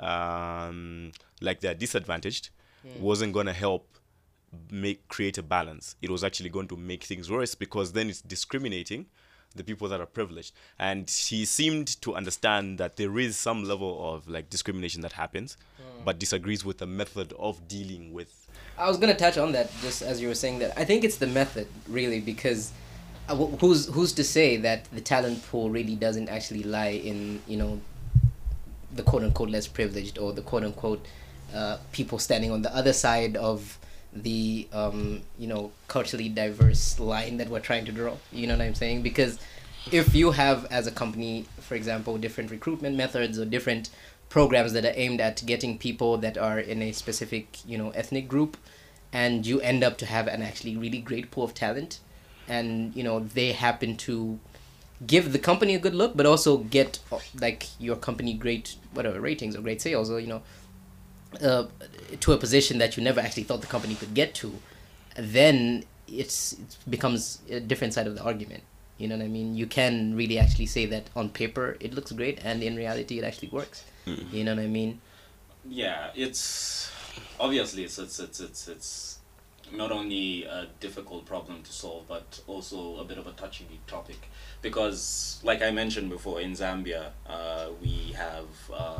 Speaker 1: um, like they're disadvantaged wasn't going to help make create a balance. It was actually going to make things worse, because then it's discriminating the people that are privileged. And he seemed to understand that there is some level of like discrimination that happens, but disagrees with the method of dealing with.
Speaker 2: I was gonna touch on that just as you were saying that. I think it's the method really, because uh, wh- who's who's to say that the talent pool really doesn't actually lie in, you know, the quote unquote less privileged, or the quote unquote uh, people standing on the other side of the um, you know, culturally diverse line that we're trying to draw. You know what I'm saying? Because if you have, as a company, for example, different recruitment methods or different programs that are aimed at getting people that are in a specific, you know, ethnic group, and you end up to have an actually really great pool of talent, and you know, they happen to give the company a good look, but also get uh, like your company great whatever ratings or great sales, or you know, uh, to a position that you never actually thought the company could get to, then it's it becomes a different side of the argument. You know what I mean? You can really actually say that on paper it looks great, and in reality it actually works.
Speaker 1: Mm.
Speaker 2: You know what I mean?
Speaker 3: Yeah, it's obviously it's it's it's it's, it's not only a difficult problem to solve, but also a bit of a touchy topic, because like I mentioned before, in Zambia uh, we have uh,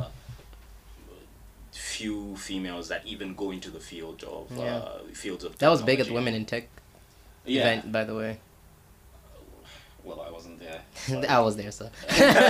Speaker 3: few females that even go into the field of
Speaker 2: Yeah.
Speaker 3: uh, fields of
Speaker 2: That was big at
Speaker 3: technology.
Speaker 2: Women in Tech
Speaker 3: Yeah.
Speaker 2: event, by the way.
Speaker 3: Well, I wasn't there.
Speaker 2: I was there, so.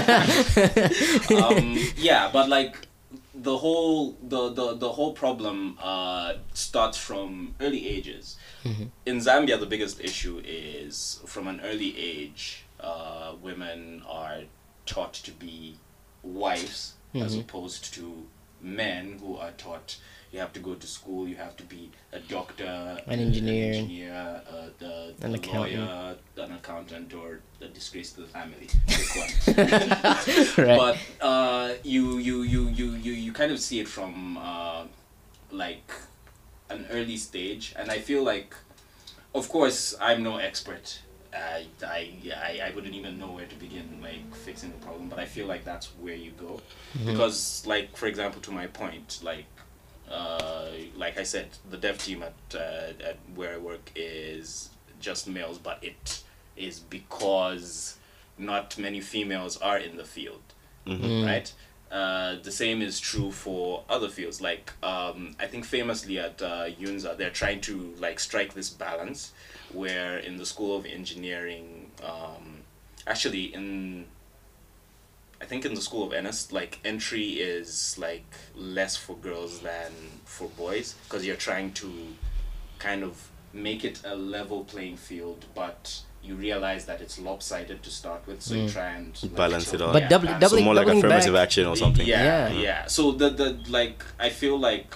Speaker 3: um, yeah, but like the whole the, the, the whole problem uh, starts from early ages.
Speaker 2: Mhm.
Speaker 3: In Zambia, the biggest issue is from an early age, uh, women are taught to be wives as
Speaker 2: Mhm.
Speaker 3: opposed to men who are taught you have to go to school, you have to be a doctor,
Speaker 2: An engineer.
Speaker 3: an, engineer, uh, the,
Speaker 2: An
Speaker 3: a
Speaker 2: accountant.
Speaker 3: lawyer, an accountant, or a disgrace to the family. Pick one.
Speaker 2: Right.
Speaker 3: But uh, you, you, you, you, you, you kind of see it from uh, like an early stage, and I feel like, of course, I'm no expert. I, I, I, I wouldn't even know where to begin like fixing the problem, but I feel like that's where you go, because like, for example, to my point, like uh, like I said, the dev team at, uh, at where I work is just males, but it is because not many females are in the field,
Speaker 1: Mm-hmm.
Speaker 3: right? Uh, the same is true for other fields. Like um, I think famously at uh, UNZA, they're trying to like strike this balance where in the School of Engineering, um, actually in I think in the School of Ennis, like entry is like less for girls than for boys because you're trying to kind of make it a level playing field, but you realize that it's lopsided to start with, so you try and like,
Speaker 1: Balance it
Speaker 3: chill-
Speaker 1: out.
Speaker 2: But
Speaker 3: yeah,
Speaker 2: doubly-
Speaker 3: balance
Speaker 1: So
Speaker 2: doubling-
Speaker 1: more like
Speaker 2: doubling
Speaker 1: affirmative
Speaker 2: back-
Speaker 1: action or
Speaker 3: it.
Speaker 1: something.
Speaker 3: Yeah,
Speaker 2: Yeah.
Speaker 3: yeah. So the the like I feel like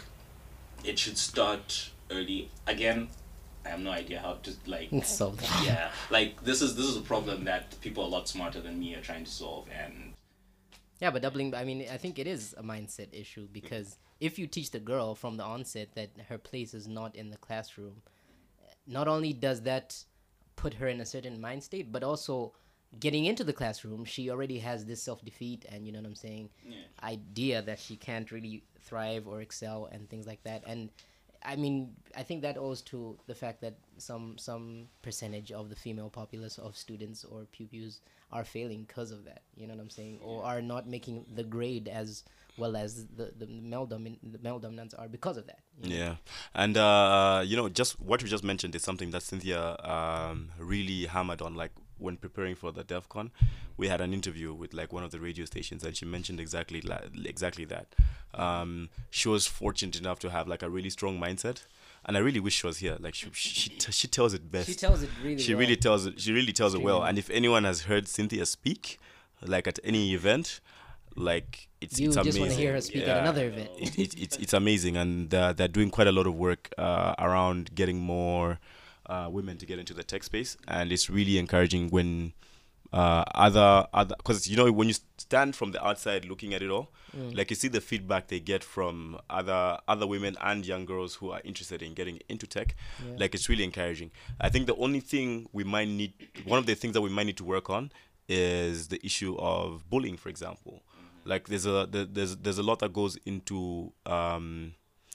Speaker 3: it should start early. Again, I have no idea how to like
Speaker 2: So
Speaker 3: yeah, like this is this is a problem that people a lot smarter than me are trying to solve, and
Speaker 2: yeah, but doubling. I mean, I think it is a mindset issue because if you teach the girl from the onset that her place is not in the classroom, not only does that put her in a certain mind state, but also getting into the classroom, she already has this self defeat and you know what I'm saying,
Speaker 3: yeah.
Speaker 2: idea that she can't really thrive or excel and things like that. And I mean, I think that owes to the fact that some some percentage of the female populace of students or pupils are failing because of that. You know what I'm saying, or are not making the grade as well as the the male domin- the male dominants are because of that. you know?
Speaker 1: Yeah, and uh, you know, just what you just mentioned is something that Cynthia um, really hammered on. Like when preparing for the DEF CON, we had an interview with like one of the radio stations, and she mentioned exactly la- exactly that. Um, she was fortunate enough to have like a really strong mindset, and I really wish she was here. Like she she she, t- she tells it best.
Speaker 2: She tells it really.
Speaker 1: She
Speaker 2: well.
Speaker 1: really tells it. She really tells it well.
Speaker 2: Extremely.
Speaker 1: And if anyone has heard Cynthia speak, like at any event, like it's
Speaker 2: You
Speaker 1: it's
Speaker 2: just
Speaker 1: amazing.
Speaker 2: want to hear her speak
Speaker 1: Yeah.
Speaker 2: at another event.
Speaker 1: It, it, it's it's amazing, and uh, they're doing quite a lot of work uh, around getting more uh, women to get into the tech space, and it's really encouraging when uh, other other because you know when you stand from the outside looking at it all,
Speaker 2: Mm.
Speaker 1: like you see the feedback they get from other other women and young girls who are interested in getting into tech.
Speaker 2: Yeah.
Speaker 1: Like it's really encouraging. I think the only thing we might need, one of the things that we might need to work on, is the issue of bullying, for example. Like there's a there- there's there's a lot that goes into um,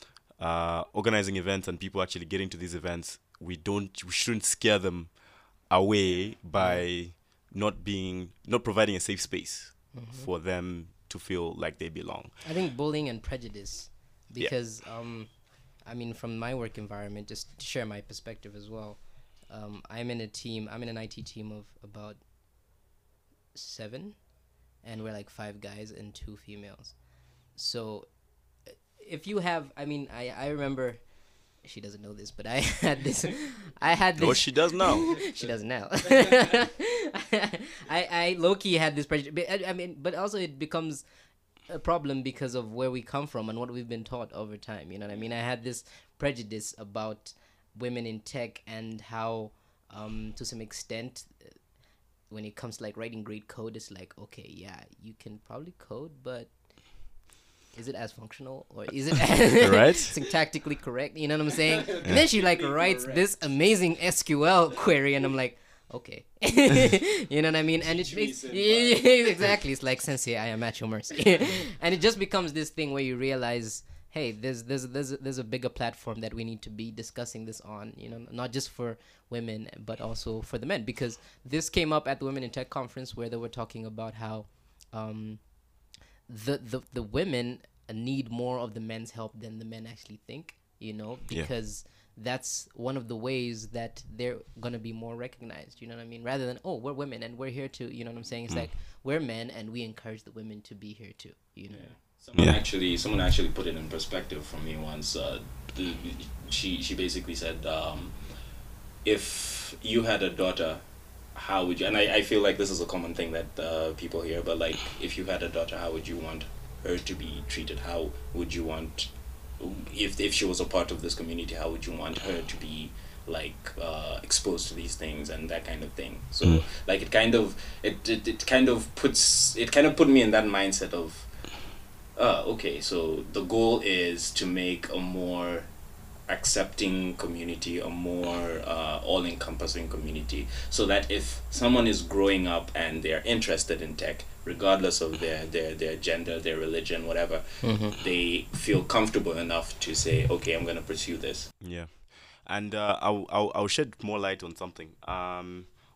Speaker 1: uh, organizing events and people actually getting to these events. We don't we shouldn't scare them away by not being not providing a safe space for them to feel like they belong.
Speaker 2: I think bullying and prejudice,
Speaker 1: Yeah.
Speaker 2: because um, I mean, from my work environment, just to share my perspective as well. Um, I'm in a team. I'm in an I T team of about seven, and we're like five guys and two females. So, uh, if you have, I mean, I I remember. She doesn't know this, but I had this. I had this.
Speaker 1: Oh, she does now.
Speaker 2: She doesn't know. I I low key had this prejudice. But, I I mean, but also it becomes a problem because of where we come from and what we've been taught over time. You know what I mean? I had this prejudice about women in tech and how, um, to some extent, uh, when it comes to like writing great code, it's like, okay, yeah, you can probably code, but is it as functional or is it
Speaker 1: Right.
Speaker 2: syntactically correct? You know what I'm saying? And then she like writes this amazing S Q L query, and I'm like, okay, you know what I mean? And it
Speaker 3: Teach me,
Speaker 2: makes
Speaker 3: senpai.
Speaker 2: yeah, exactly. It's like, Sensei, I am at your mercy, and it just becomes this thing where you realize, hey, there's there's there's a, there's a bigger platform that we need to be discussing this on. You know, not just for women but also for the men, because this came up at the Women in Tech conference where they were talking about how. Um, the, the the women need more of the men's help than the men actually think, you know,
Speaker 1: Yeah.
Speaker 2: because that's one of the ways that they're gonna be more recognized, you know what I mean, rather than, oh, we're women and we're here to, you know what I'm saying, it's
Speaker 1: Mm.
Speaker 2: like we're men and we encourage the women to be here too, you know.
Speaker 3: Someone
Speaker 1: Yeah.
Speaker 3: actually, someone actually put it in perspective for me once. Uh, the, she she basically said, um, if you had a daughter, how would you? And I, I feel like this is a common thing that uh, people hear. But like, if you had a daughter, how would you want her to be treated? How would you want, if if she was a part of this community, how would you want her to be? Like uh, exposed to these things and that kind of thing. So
Speaker 1: Mm.
Speaker 3: like it kind of it, it it kind of puts it kind of put me in that mindset of uh okay, so the goal is to make a more accepting community, a more uh, all-encompassing community, so that if someone is growing up and they're interested in tech, regardless of their their, their gender, their religion, whatever, they feel comfortable enough to say, okay, I'm going to pursue this.
Speaker 1: Yeah, and uh, I'll, I'll I'll shed more light on something. Um,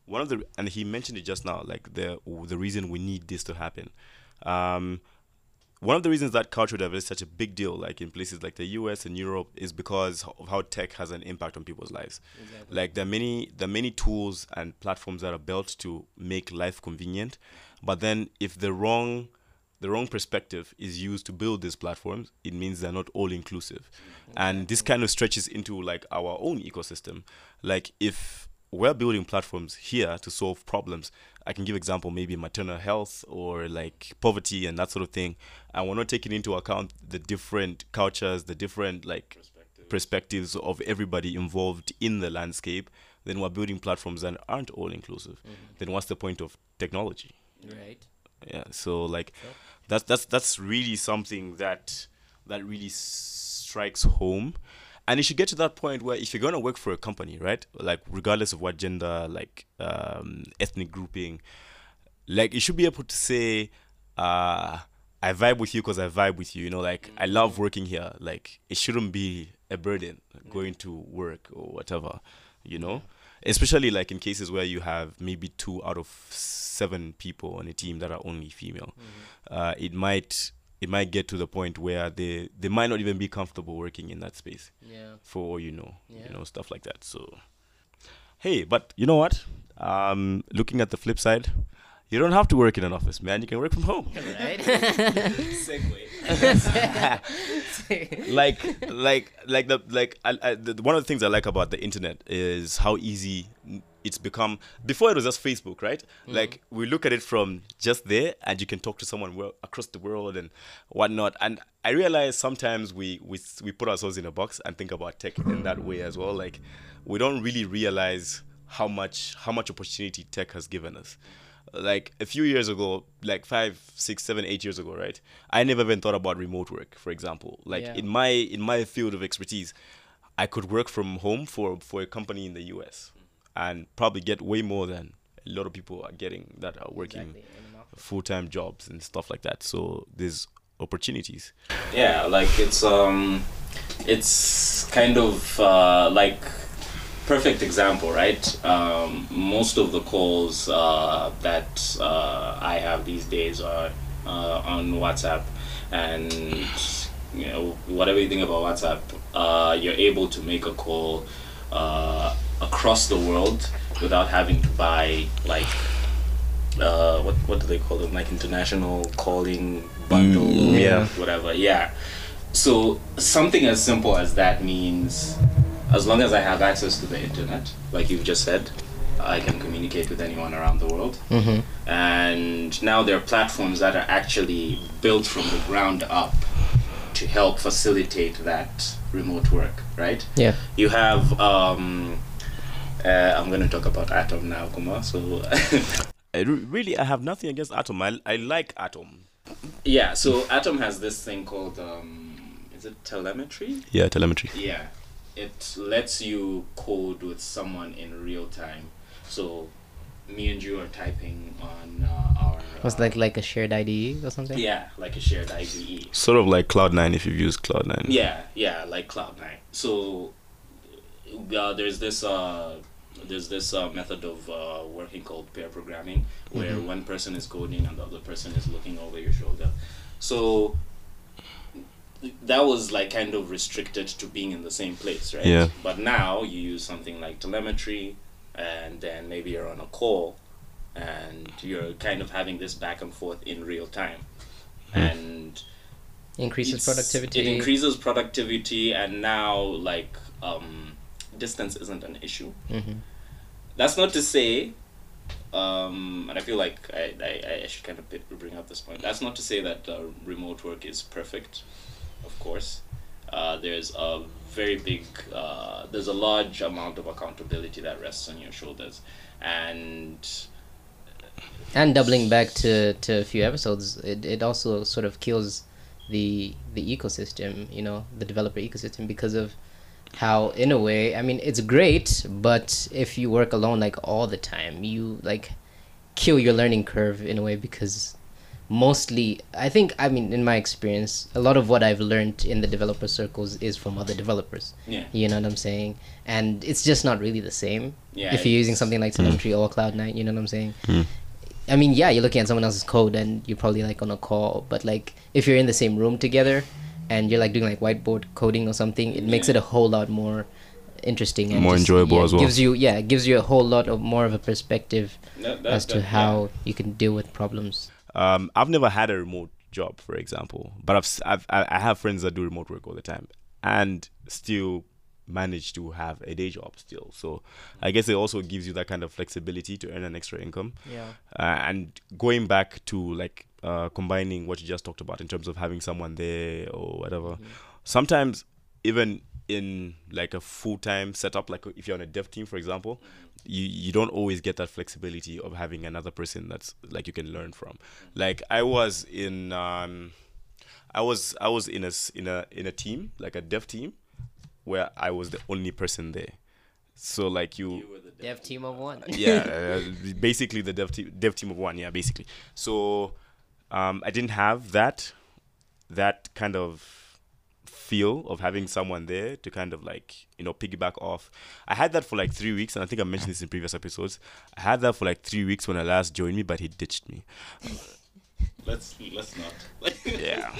Speaker 1: one of the and he mentioned it just now, like the the reason we need this to happen. Um, one of the reasons that cultural diversity is such a big deal, like in places like the U S and Europe, is because of how tech has an impact on people's lives.
Speaker 2: Exactly.
Speaker 1: Like there are many, there are many tools and platforms that are built to make life convenient, but then if the wrong, the wrong perspective is used to build these platforms, it means they're not all inclusive, and this kind of stretches into like our own ecosystem. Like if we're building platforms here to solve problems. I can give example, maybe maternal health or like poverty and that sort of thing. And we're not taking into account the different cultures, the different like
Speaker 3: Perspective.
Speaker 1: perspectives of everybody involved in the landscape. Then we're building platforms that aren't all inclusive. Then what's the point of technology?
Speaker 2: Right.
Speaker 1: Yeah. So like
Speaker 2: Sure.
Speaker 1: that's that's that's really something that that really strikes home. And you should get to that point where if you're going to work for a company, right, like regardless of what gender, like um, ethnic grouping, like you should be able to say, uh, I vibe with you because I vibe with you. You know, like I love working here. Like it shouldn't be a burden going to work or whatever, you know, especially like in cases where you have maybe two out of seven people on a team that are only female. Uh, it might it might get to the point where they they might not even be comfortable working in that space,
Speaker 2: Yeah.
Speaker 1: for all you know,
Speaker 2: Yeah.
Speaker 1: you know, stuff like that. So, hey, but you know what? Um, looking at the flip side, you don't have to work in an office, man. You can work from home.
Speaker 2: Right.
Speaker 3: Segue.
Speaker 1: like, like, like the like. I, I, the, one of the things I like about the internet is how easy it's become. Before it was just Facebook, right? Like we look at it from just there, and you can talk to someone well across the world and whatnot. And I realize sometimes we we we put ourselves in a box and think about tech in that way as well. Like we don't really realize how much how much opportunity tech has given us. Like a few years ago, like five, six, seven, eight years ago, right? I never even thought about remote work, for example. Like
Speaker 2: Yeah.
Speaker 1: in my in my field of expertise, I could work from home for for a company in the U S and probably get way more than a lot of people are getting that are working
Speaker 2: Exactly. In an office.
Speaker 1: full-time jobs and stuff like that. So there's opportunities.
Speaker 3: Yeah, like it's um, it's kind of uh, like perfect example, right? Um, most of the calls uh, that uh, I have these days are uh, on WhatsApp, and you know whatever you think about WhatsApp, uh, you're able to make a call uh, across the world without having to buy like uh, what what do they call them, like international calling bundle,
Speaker 1: Mm,
Speaker 3: or
Speaker 1: yeah.
Speaker 3: whatever. Yeah. So something as simple as that means, as long as I have access to the internet, like you've just said, I can communicate with anyone around the world.
Speaker 2: Mm-hmm.
Speaker 3: And now there are platforms that are actually built from the ground up to help facilitate that remote work, right?
Speaker 2: Yeah.
Speaker 3: You have, um, uh, I'm going to talk about Atom now, Kuma. So,
Speaker 1: I re- really, I have nothing against Atom. I, I like Atom.
Speaker 3: yeah, so Atom has this thing called, um, is it telemetry?
Speaker 1: Yeah, telemetry.
Speaker 3: Yeah, it lets you code with someone in real time. So me and you are typing on uh, our.
Speaker 2: Was
Speaker 3: uh,
Speaker 2: like like a shared I D E or something?
Speaker 3: Yeah, like a shared I D E.
Speaker 1: Sort of like Cloud nine if you've used Cloud nine.
Speaker 3: Yeah, yeah, like Cloud nine. So uh, there's this uh, there's this uh, method of uh, working called pair programming, where
Speaker 2: Mhm.
Speaker 3: one person is coding and the other person is looking over your shoulder. So that was like kind of restricted to being in the same place, right?
Speaker 1: Yeah.
Speaker 3: But now you use something like telemetry, and then maybe you're on a call, and you're kind of having this back and forth in real time, and
Speaker 2: Increases
Speaker 3: it's-
Speaker 2: productivity.
Speaker 3: It increases productivity, and now like um, distance isn't an issue.
Speaker 2: Mm-hmm.
Speaker 3: That's not to say, um, and I feel like I, I, I should kind of bit- bring up this point. That's not to say that uh, remote work is perfect, of course. Uh, there's a very big, uh, there's a large amount of accountability that rests on your shoulders. And
Speaker 2: And doubling back to, to a few episodes, it, it also sort of kills the the ecosystem, you know, the developer ecosystem, because of how, in a way, I mean, it's great, but if you work alone like all the time, you like kill your learning curve in a way, because mostly, I think, I mean, in my experience, a lot of what I've learned in the developer circles is from other developers.
Speaker 3: Yeah.
Speaker 2: You know what I'm saying? And it's just not really the same.
Speaker 3: Yeah,
Speaker 2: if you're using
Speaker 3: it's-
Speaker 2: something like Telemetry or Cloud nine, you know what I'm saying?
Speaker 1: Mm.
Speaker 2: I mean, yeah, you're looking at someone else's code and you're probably like on a call, but like if you're in the same room together and you're like doing like whiteboard coding or something, it makes
Speaker 3: Yeah.
Speaker 2: it a whole lot more interesting and
Speaker 1: More
Speaker 2: just,
Speaker 1: enjoyable
Speaker 2: yeah,
Speaker 1: as well.
Speaker 2: Gives you yeah, it gives you a whole lot of more of a perspective
Speaker 3: That- that-
Speaker 2: as to
Speaker 3: that-
Speaker 2: how
Speaker 3: yeah.
Speaker 2: you can deal with problems.
Speaker 1: Um, I've never had a remote job, for example, but I've, s- I've I I have friends that do remote work all the time and still manage to have a day job still. So I guess it also gives you that kind of flexibility to earn an extra income.
Speaker 2: Yeah.
Speaker 1: Uh, and going back to like uh, combining what you just talked about in terms of having someone there or whatever, sometimes even in like a full-time setup, like if you're on a dev team, for example, you you don't always get that flexibility of having another person that's like you can learn from. Like I was in um I was I was in a s- in a in a team, like a dev team, where I was the only person there. So like you,
Speaker 3: You were the
Speaker 2: Dev team of one.
Speaker 1: yeah, uh, basically the dev team, dev team of one, yeah, basically. So um, I didn't have that that kind of feel of having someone there to kind of like, you know, piggyback off. I had that for like three weeks, and I think I mentioned this in previous episodes. I had that for like three weeks when Alas joined me, but he ditched me.
Speaker 3: Let's let's not.
Speaker 1: Yeah.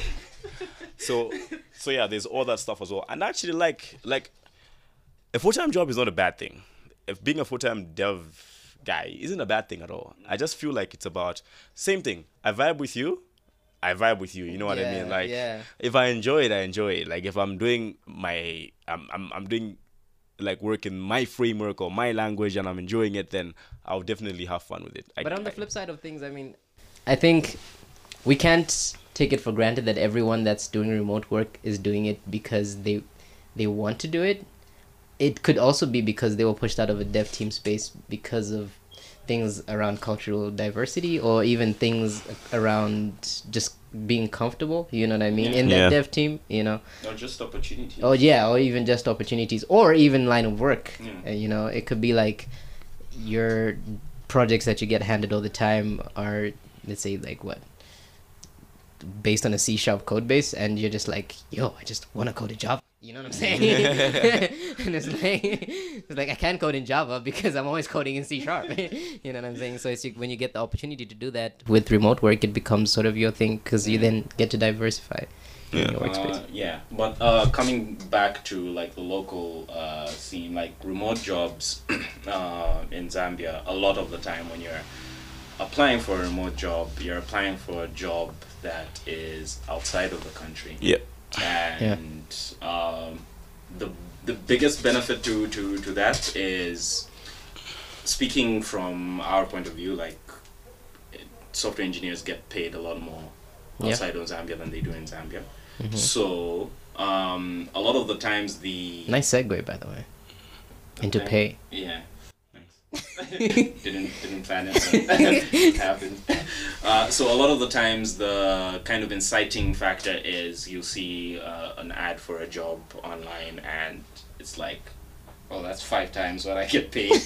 Speaker 1: So so yeah, there's all that stuff as well. And actually, like like a full-time job is not a bad thing. If being a full-time dev guy isn't a bad thing at all. I just feel like it's about same thing. I vibe with you, I vibe with you. You know what I
Speaker 2: Yeah,
Speaker 1: mean? Like
Speaker 2: yeah.
Speaker 1: if I enjoy it, I enjoy it. Like if I'm doing my I'm I'm I'm doing like work in my framework or my language and I'm enjoying it, then I'll definitely have fun with it. I,
Speaker 2: But on the
Speaker 1: I-
Speaker 2: flip side of things, I mean, I think we can't take it for granted that everyone that's doing remote work is doing it because they they want to do it. It could also be because they were pushed out of a dev team space because of things around cultural diversity or even things around just being comfortable, you know what I mean,
Speaker 3: Yeah.
Speaker 2: in that
Speaker 1: Yeah.
Speaker 2: dev team, you know.
Speaker 3: Or just opportunities.
Speaker 2: Oh yeah, or even just opportunities, or even line of work.
Speaker 3: Yeah.
Speaker 2: Uh, you know, it could be like your projects that you get handed all the time are, let's say, like what, based on a C sharp code base, and you're just like, yo, I just want to code in Java. You know what I'm saying? And it's like, it's like I can't code in Java because I'm always coding in C sharp. You know what I'm saying? So it's when you get the opportunity to do that with remote work, it becomes sort of your thing because you then get to diversify in
Speaker 1: Yeah.
Speaker 2: your workspace.
Speaker 3: Uh, yeah, but uh, coming back to like the local uh, scene, like remote jobs uh, in Zambia, a lot of the time when you're applying for a remote job, you're applying for a job that is outside of the country.
Speaker 1: Yeah.
Speaker 3: And um, the the biggest benefit to, to, to that is, speaking from our point of view, like it- software engineers get paid a lot more
Speaker 2: Yeah.
Speaker 3: outside of Zambia than they do in Zambia.
Speaker 2: Mhm.
Speaker 3: So um, a lot of the times the
Speaker 2: Nice segue, by the way, into
Speaker 3: Okay.
Speaker 2: pay.
Speaker 3: Yeah. Thanks. didn't didn't plan it. But it happened. Uh, so a lot of the times the kind of inciting factor is you see uh, an ad for a job online and it's like, well, that's five times what I get paid.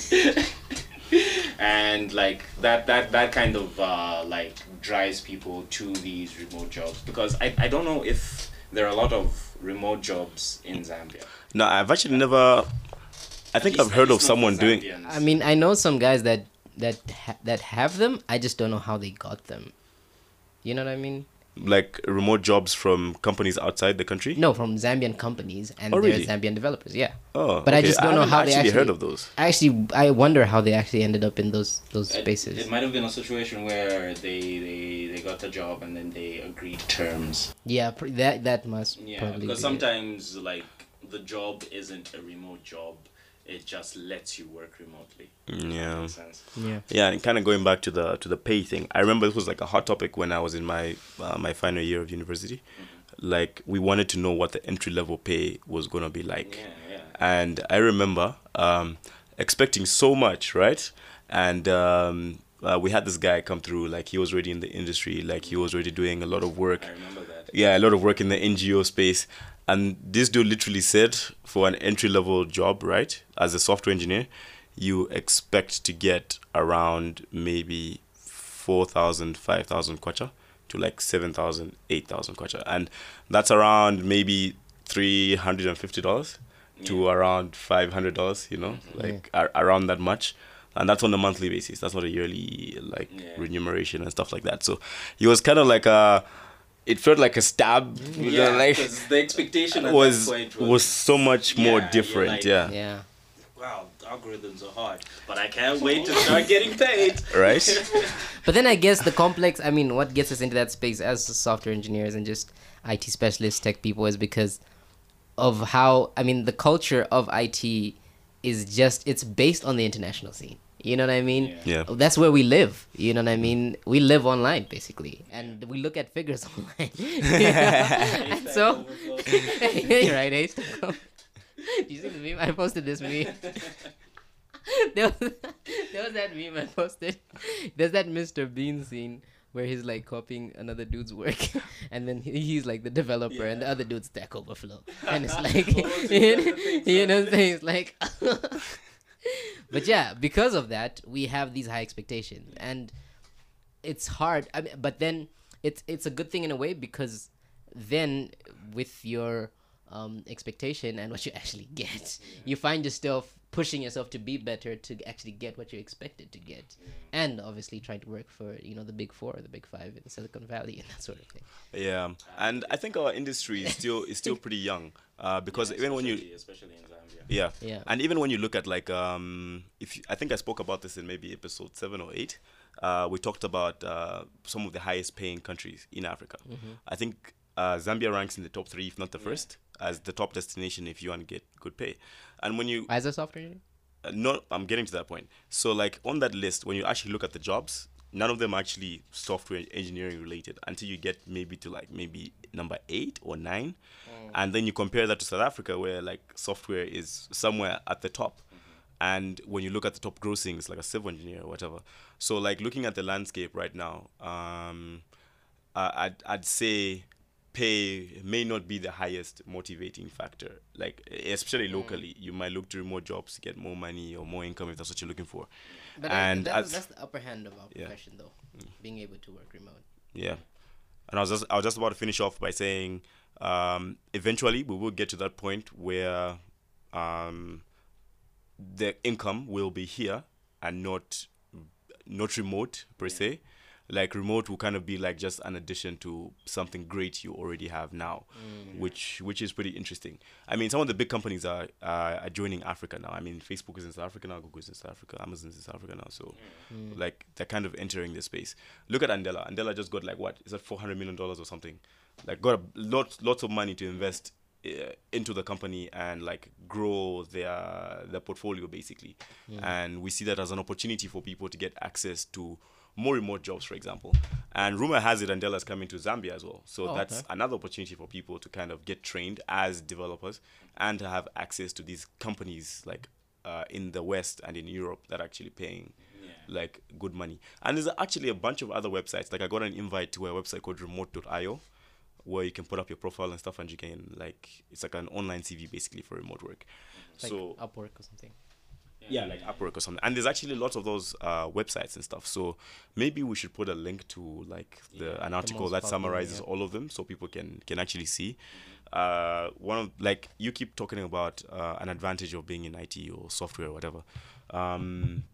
Speaker 3: And like that that that kind of uh, like drives people to these remote jobs, because I, I don't know if there are a lot of remote jobs in Zambia.
Speaker 1: No, I've actually never. I think I've heard of someone doing.
Speaker 2: I mean, I know some guys that that ha- that have them. I just don't know how they got them. You know what I mean?
Speaker 1: Like remote jobs from companies outside the country?
Speaker 2: No, from Zambian companies and
Speaker 1: Oh,
Speaker 2: they're
Speaker 1: really?
Speaker 2: Zambian developers. Yeah.
Speaker 1: Oh,
Speaker 2: But I
Speaker 1: okay.
Speaker 2: just don't know
Speaker 1: haven't
Speaker 2: how they
Speaker 1: actually
Speaker 2: actually
Speaker 1: heard of those.
Speaker 2: Actually, I wonder how they actually ended up in those those
Speaker 3: It-
Speaker 2: spaces.
Speaker 3: It, might have been a situation where they, they, they got the job and then they agreed terms.
Speaker 2: Yeah, pr- that that must
Speaker 3: Yeah,
Speaker 2: probably
Speaker 3: because
Speaker 2: be
Speaker 3: sometimes like the job isn't a remote job; it just lets you work remotely.
Speaker 1: Yeah.
Speaker 3: Makes sense.
Speaker 2: it. Yeah.
Speaker 1: Yeah, and kind of going back to the to the pay thing. I remember this was like a hot topic when I was in my uh, my final year of university. Like we wanted to know what the entry level pay was gonna be like.
Speaker 3: Yeah, yeah.
Speaker 1: And I remember um, expecting so much, right? And um, uh, we had this guy come through, like he was already in the industry, like he was already doing a lot of work.
Speaker 3: I remember that.
Speaker 1: Yeah, a lot of work in the N G O space. And this dude literally said for an entry level job, right, as a software engineer, you expect to get around maybe four thousand, five thousand kwacha to like seven thousand, eight thousand kwacha, and that's around maybe three hundred and fifty dollars to around five hundred dollars. You know, like a- around that much. And that's on a monthly basis. That's not a yearly like
Speaker 3: Yeah.
Speaker 1: remuneration and stuff like that. So it was kind of like a, it felt like a stab. You
Speaker 3: Yeah,
Speaker 1: know, like
Speaker 3: 'cause the expectation at
Speaker 1: was
Speaker 3: that point
Speaker 1: was,
Speaker 3: was,
Speaker 1: so much
Speaker 3: Yeah,
Speaker 1: more
Speaker 3: you're
Speaker 1: different.
Speaker 3: like-
Speaker 1: yeah.
Speaker 2: Yeah.
Speaker 3: wow, algorithms are hard, but I can't wait to start getting paid.
Speaker 1: Right.
Speaker 2: But then I guess the complex, I mean, what gets us into that space as software engineers and just I T specialists, tech people, is because of how, I mean, the culture of I T is just, it's based on the international scene. You know what I mean?
Speaker 1: Yeah.
Speaker 2: That's where we live. You know what I mean? We live online, basically. And we look at figures online. And so, right, Ace? Do you see the meme? I posted this meme. there, was, there was that meme I posted. There's that Mister Bean scene where he's like copying another dude's work, and then he- he's like the developer, and the other dude's Stack Overflow, and it's like, you know, what I'm saying? It's like, but yeah, because of that, we have these high expectations, and it's hard. I mean, but then it's it's a good thing in a way, because then with your um, expectation and what you actually get, you find yourself pushing yourself to be better to actually get what you expected to get, and obviously trying to work for, you know, the big four, the big five in Silicon Valley and that sort of thing.
Speaker 1: Yeah. And I think our industry is still is still pretty young. Uh, because even when you
Speaker 3: Especially- especially in Zambia.
Speaker 1: Yeah.
Speaker 2: Yeah.
Speaker 1: And even when you look at like um if you, I think I spoke about this in maybe episode seven or eight. Uh, we talked about uh, some of the highest paying countries in Africa. I think uh, Zambia ranks in the top three, if not the first, as the top destination if you want to get good pay. And when you
Speaker 2: As a software engineer?
Speaker 1: uh, no, I'm getting to that point. So like on that list, when you actually look at the jobs, none of them are actually software engineering related until you get maybe to like maybe number eight or nine. And then you compare that to South Africa, where like software is somewhere at the top. And when you look at the top grossing, it's like a civil engineer or whatever. So like looking at the landscape right now, um, I- I'd, I'd say pay may not be the highest motivating factor. Like especially locally, you might look to remote jobs to get more money or more income if that's what you're looking for.
Speaker 2: But
Speaker 1: And
Speaker 2: that's,
Speaker 1: as-
Speaker 2: that's the upper hand of our
Speaker 1: Yeah.
Speaker 2: profession, though, being able to work remote.
Speaker 1: Yeah, and I was just I was just about to finish off by saying, um, eventually we will get to that point where, um, the income will be here and not not remote per se. Like remote will kind of be like just an addition to something great you already have now, which which is pretty interesting. I mean, some of the big companies are uh, are joining Africa now. I mean, Facebook is in South Africa now, Google is in South Africa, Amazon is in South Africa now. So, like they're kind of entering the space. Look at Andela. Andela just got like what is that four hundred million dollars or something? Like got a lot lots of money to invest uh, into the company and like grow their their portfolio basically. And we see that as an opportunity for people to get access to more remote jobs, for example. And rumor has it Andela is coming to Zambia as well. So
Speaker 2: Oh,
Speaker 1: that's
Speaker 2: okay.
Speaker 1: another opportunity for people to kind of get trained as developers and to have access to these companies like uh, in the West and in Europe that are actually paying like good money. And there's actually a bunch of other websites. Like I got an invite to a website called remote dot io where you can put up your profile and stuff and you can like, it's like an online C V basically for remote work.
Speaker 2: It's like
Speaker 1: so
Speaker 2: Upwork or something.
Speaker 1: yeah, like Upwork or something. And there's actually lots of those uh, websites and stuff. So maybe we should put a link to like the an article
Speaker 2: most
Speaker 1: that
Speaker 2: popular,
Speaker 1: summarizes
Speaker 2: yeah.
Speaker 1: all of them, so people can can actually see. Uh, one of like you keep talking about uh, an advantage of being in I T or software or whatever. Um,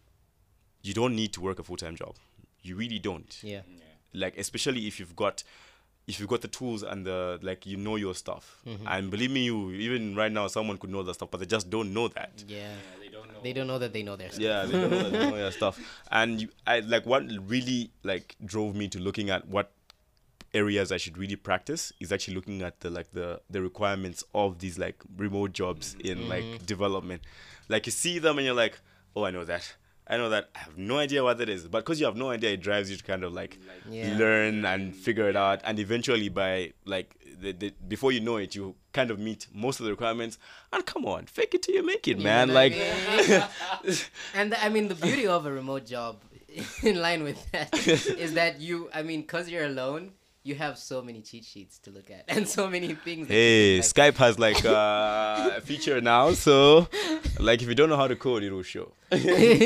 Speaker 1: you don't need to work a full time job. You really don't.
Speaker 2: Yeah.
Speaker 1: Like especially if you've got if you've got the tools and the like you know your stuff.
Speaker 2: Mm-hmm.
Speaker 1: And believe me, you even right now someone could know that stuff, but they just don't know that.
Speaker 2: Yeah.
Speaker 3: Yeah, they don't know.
Speaker 2: They don't know that they know their stuff.
Speaker 1: Yeah, they don't know, that they know your stuff. And you, I like what really like drove me to looking at what areas I should really practice is actually looking at the like the the requirements of these like remote jobs in like development. Like you see them and you're like, oh, I know that. I know that. I have no idea what that is, but because you have no idea, it drives you to kind of like
Speaker 2: Yeah.
Speaker 1: learn and figure it out. And eventually, by like the, the, before you know it, you kind of meet most of the requirements. And come on, fake it till you make it,
Speaker 2: You
Speaker 1: man.
Speaker 2: know what I
Speaker 1: Like,
Speaker 2: mean? And the, I mean, the beauty of a remote job, in line with that, is that you, I mean, because you're alone, you have so many cheat sheets to look at and so many things. That
Speaker 1: Hey,
Speaker 2: you can, like,
Speaker 1: Skype has like uh, a feature now, so like if you don't know how to code, it will show.
Speaker 2: but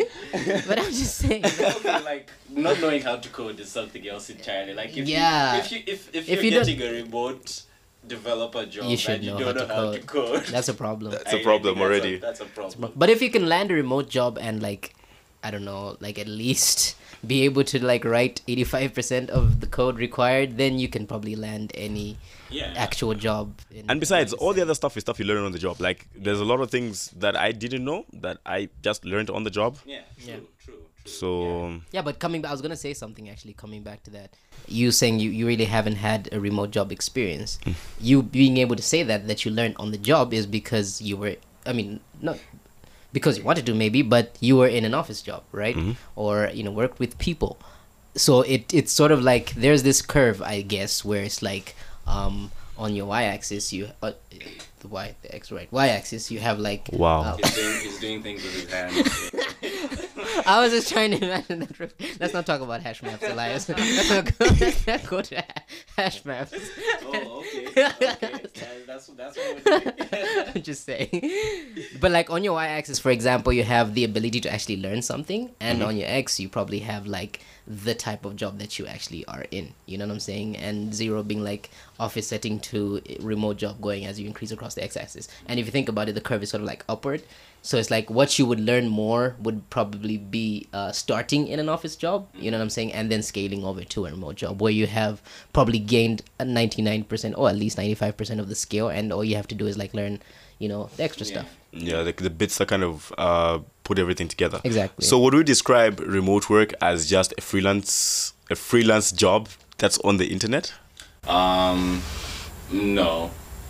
Speaker 2: I'm just saying. That,
Speaker 3: Okay, like not knowing how to code is something else entirely. Like if
Speaker 2: Yeah.
Speaker 3: you, if you if, if,
Speaker 2: If
Speaker 3: you're
Speaker 2: you don't-
Speaker 3: getting a remote developer job
Speaker 2: You should
Speaker 3: and you
Speaker 2: know
Speaker 3: don't
Speaker 2: how
Speaker 3: know
Speaker 2: to
Speaker 3: how
Speaker 2: code.
Speaker 3: to code,
Speaker 2: that's a problem.
Speaker 1: That's a
Speaker 3: I
Speaker 1: problem
Speaker 3: think
Speaker 1: already.
Speaker 3: That's a, that's a problem.
Speaker 2: But if you can land a remote job and like, I don't know, like at least be able to like write eighty-five percent of the code required, then you can probably land any
Speaker 3: Yeah.
Speaker 2: actual job. In,
Speaker 1: And besides,
Speaker 2: in
Speaker 1: all the other stuff is stuff you learn on the job. Like, there's a lot of things that I didn't know that I just learned on the job.
Speaker 3: Yeah. True.
Speaker 2: Yeah.
Speaker 3: True. True.
Speaker 1: So,
Speaker 3: yeah.
Speaker 2: Yeah, but coming back, I was gonna say something actually. Coming back to that, you saying you, you really haven't had a remote job experience. You being able to say that that you learned on the job is because you were. I mean, not because you wanted to maybe, but you were in an office job, right? Or you know, worked with people. So it it's sort of like there's this curve, I guess, where it's like um on your y-axis you uh, the y the x right y-axis you have like
Speaker 1: Wow.
Speaker 2: uh,
Speaker 3: He's doing, he's doing things with his hands.
Speaker 2: I was just trying to imagine that. ref- Let's not talk about hash maps, Elias. Let's not go, let's not go to ha- hash maps.
Speaker 3: Oh, okay. Okay. That- That's that's what we're doing.
Speaker 2: I'm just saying. But like on your y-axis, for example, you have the ability to actually learn something, and on your x, you probably have like the type of job that you actually are in. You know what I'm saying? And zero being like office setting to remote job going as you increase across the x-axis. And if you think about it, the curve is sort of like upward. So it's like what you would learn more would probably be uh, starting in an office job, you know what I'm saying, and then scaling over to a remote job where you have probably gained a ninety-nine percent or at least ninety-five percent of the skill, and all you have to do is like learn, you know, the extra
Speaker 3: Yeah.
Speaker 2: stuff.
Speaker 1: yeah, like the bits that kind of uh, put everything together.
Speaker 2: Exactly.
Speaker 1: So, would we describe remote work as just a freelance, a freelance job that's on the internet?
Speaker 3: Um, no,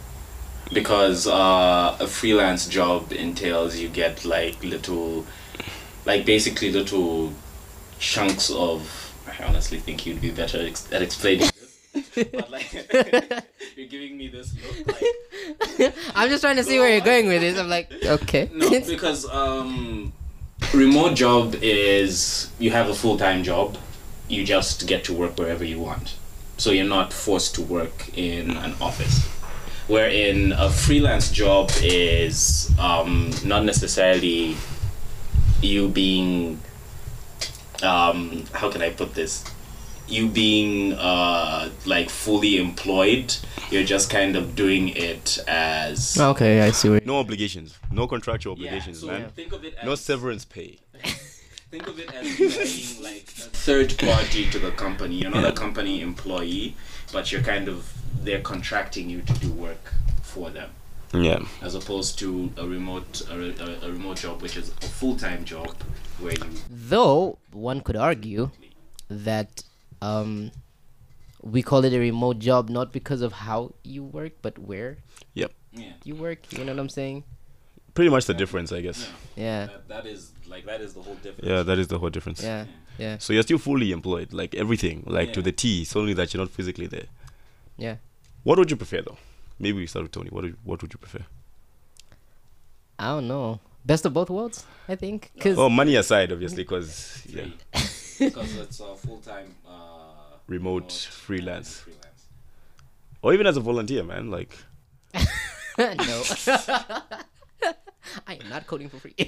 Speaker 3: because uh, a freelance job entails you get like little, like basically little chunks of. I honestly think you'd be better ex- at explaining this, but like you're giving me this look. Like,
Speaker 2: I'm just trying to see where you're going with this. I'm like, okay.
Speaker 3: no, because um, remote job is you have a full time job, you just get to work wherever you want. So you're not forced to work in an office. Wherein a freelance job is um, not necessarily you being, um, how can I put this? You being uh, like fully employed. You're just kind of doing it as
Speaker 2: Okay, I see where.
Speaker 1: No obligations, no contractual
Speaker 3: yeah.
Speaker 1: obligations,
Speaker 3: So
Speaker 1: man.
Speaker 3: think of it as
Speaker 1: No severance pay.
Speaker 3: Think of it as you being like a third party to the company. You're not a company employee, but you're kind of they're contracting you to do work for them,
Speaker 1: Yeah.
Speaker 3: as opposed to a remote a, re- a, a remote job, which is a full time job where you.
Speaker 2: Though one could argue that um, we call it a remote job not because of how you work, but where
Speaker 1: Yep.
Speaker 3: Yeah.
Speaker 2: you work. You know what I'm saying?
Speaker 1: Pretty much the difference, I guess.
Speaker 2: Yeah,
Speaker 3: That, that is like that is the whole difference.
Speaker 1: Yeah, that is the whole difference.
Speaker 2: yeah, yeah,
Speaker 1: So you're still fully employed, like everything, like to
Speaker 3: Yeah.
Speaker 1: the T. It's only that you're not physically there.
Speaker 2: yeah.
Speaker 1: What would you prefer, though? Maybe we start with Tony. What would, what would you prefer?
Speaker 2: I don't know. Best of both worlds, I think. Cause
Speaker 1: Oh, money aside, obviously, because yeah,
Speaker 3: Because it's a full time uh,
Speaker 1: Remote freelance.
Speaker 3: freelance.
Speaker 1: or even as a volunteer, man. Like,
Speaker 2: no. I am not coding for free.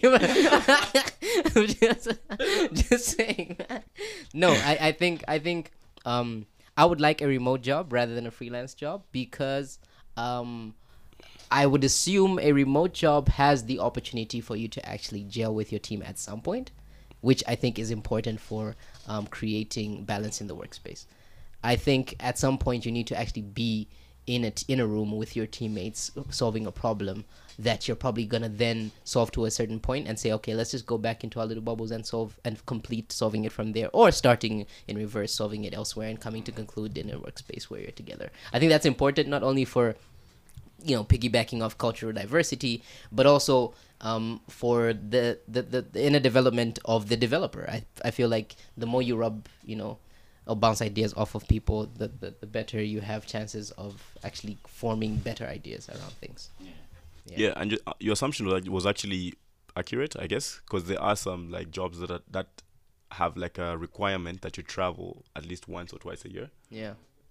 Speaker 2: I'm just, just saying. No, I, I think I think um I would like a remote job rather than a freelance job because um I would assume a remote job has the opportunity for you to actually gel with your team at some point, which I think is important for um, creating balance in the workspace. I think at some point you need to actually be in a, t- in a room with your teammates solving a problem that you're probably gonna then solve to a certain point and say, okay, let's just go back into our little bubbles and solve and complete solving it from there, or starting in reverse, solving it elsewhere and coming to conclude in a workspace where you're together. I think that's important not only for, you know, piggybacking off cultural diversity, but also um, for the, the, the, the inner development of the developer. I, I feel like the more you rub, you know, or bounce ideas off of people, the, the, the better you have chances of actually forming better ideas around things.
Speaker 3: Yeah.
Speaker 1: yeah, and ju- uh, your assumption was, was actually accurate, I guess, because there are some like jobs that are, that have like a requirement that you travel at least once or twice a year.
Speaker 2: Yeah.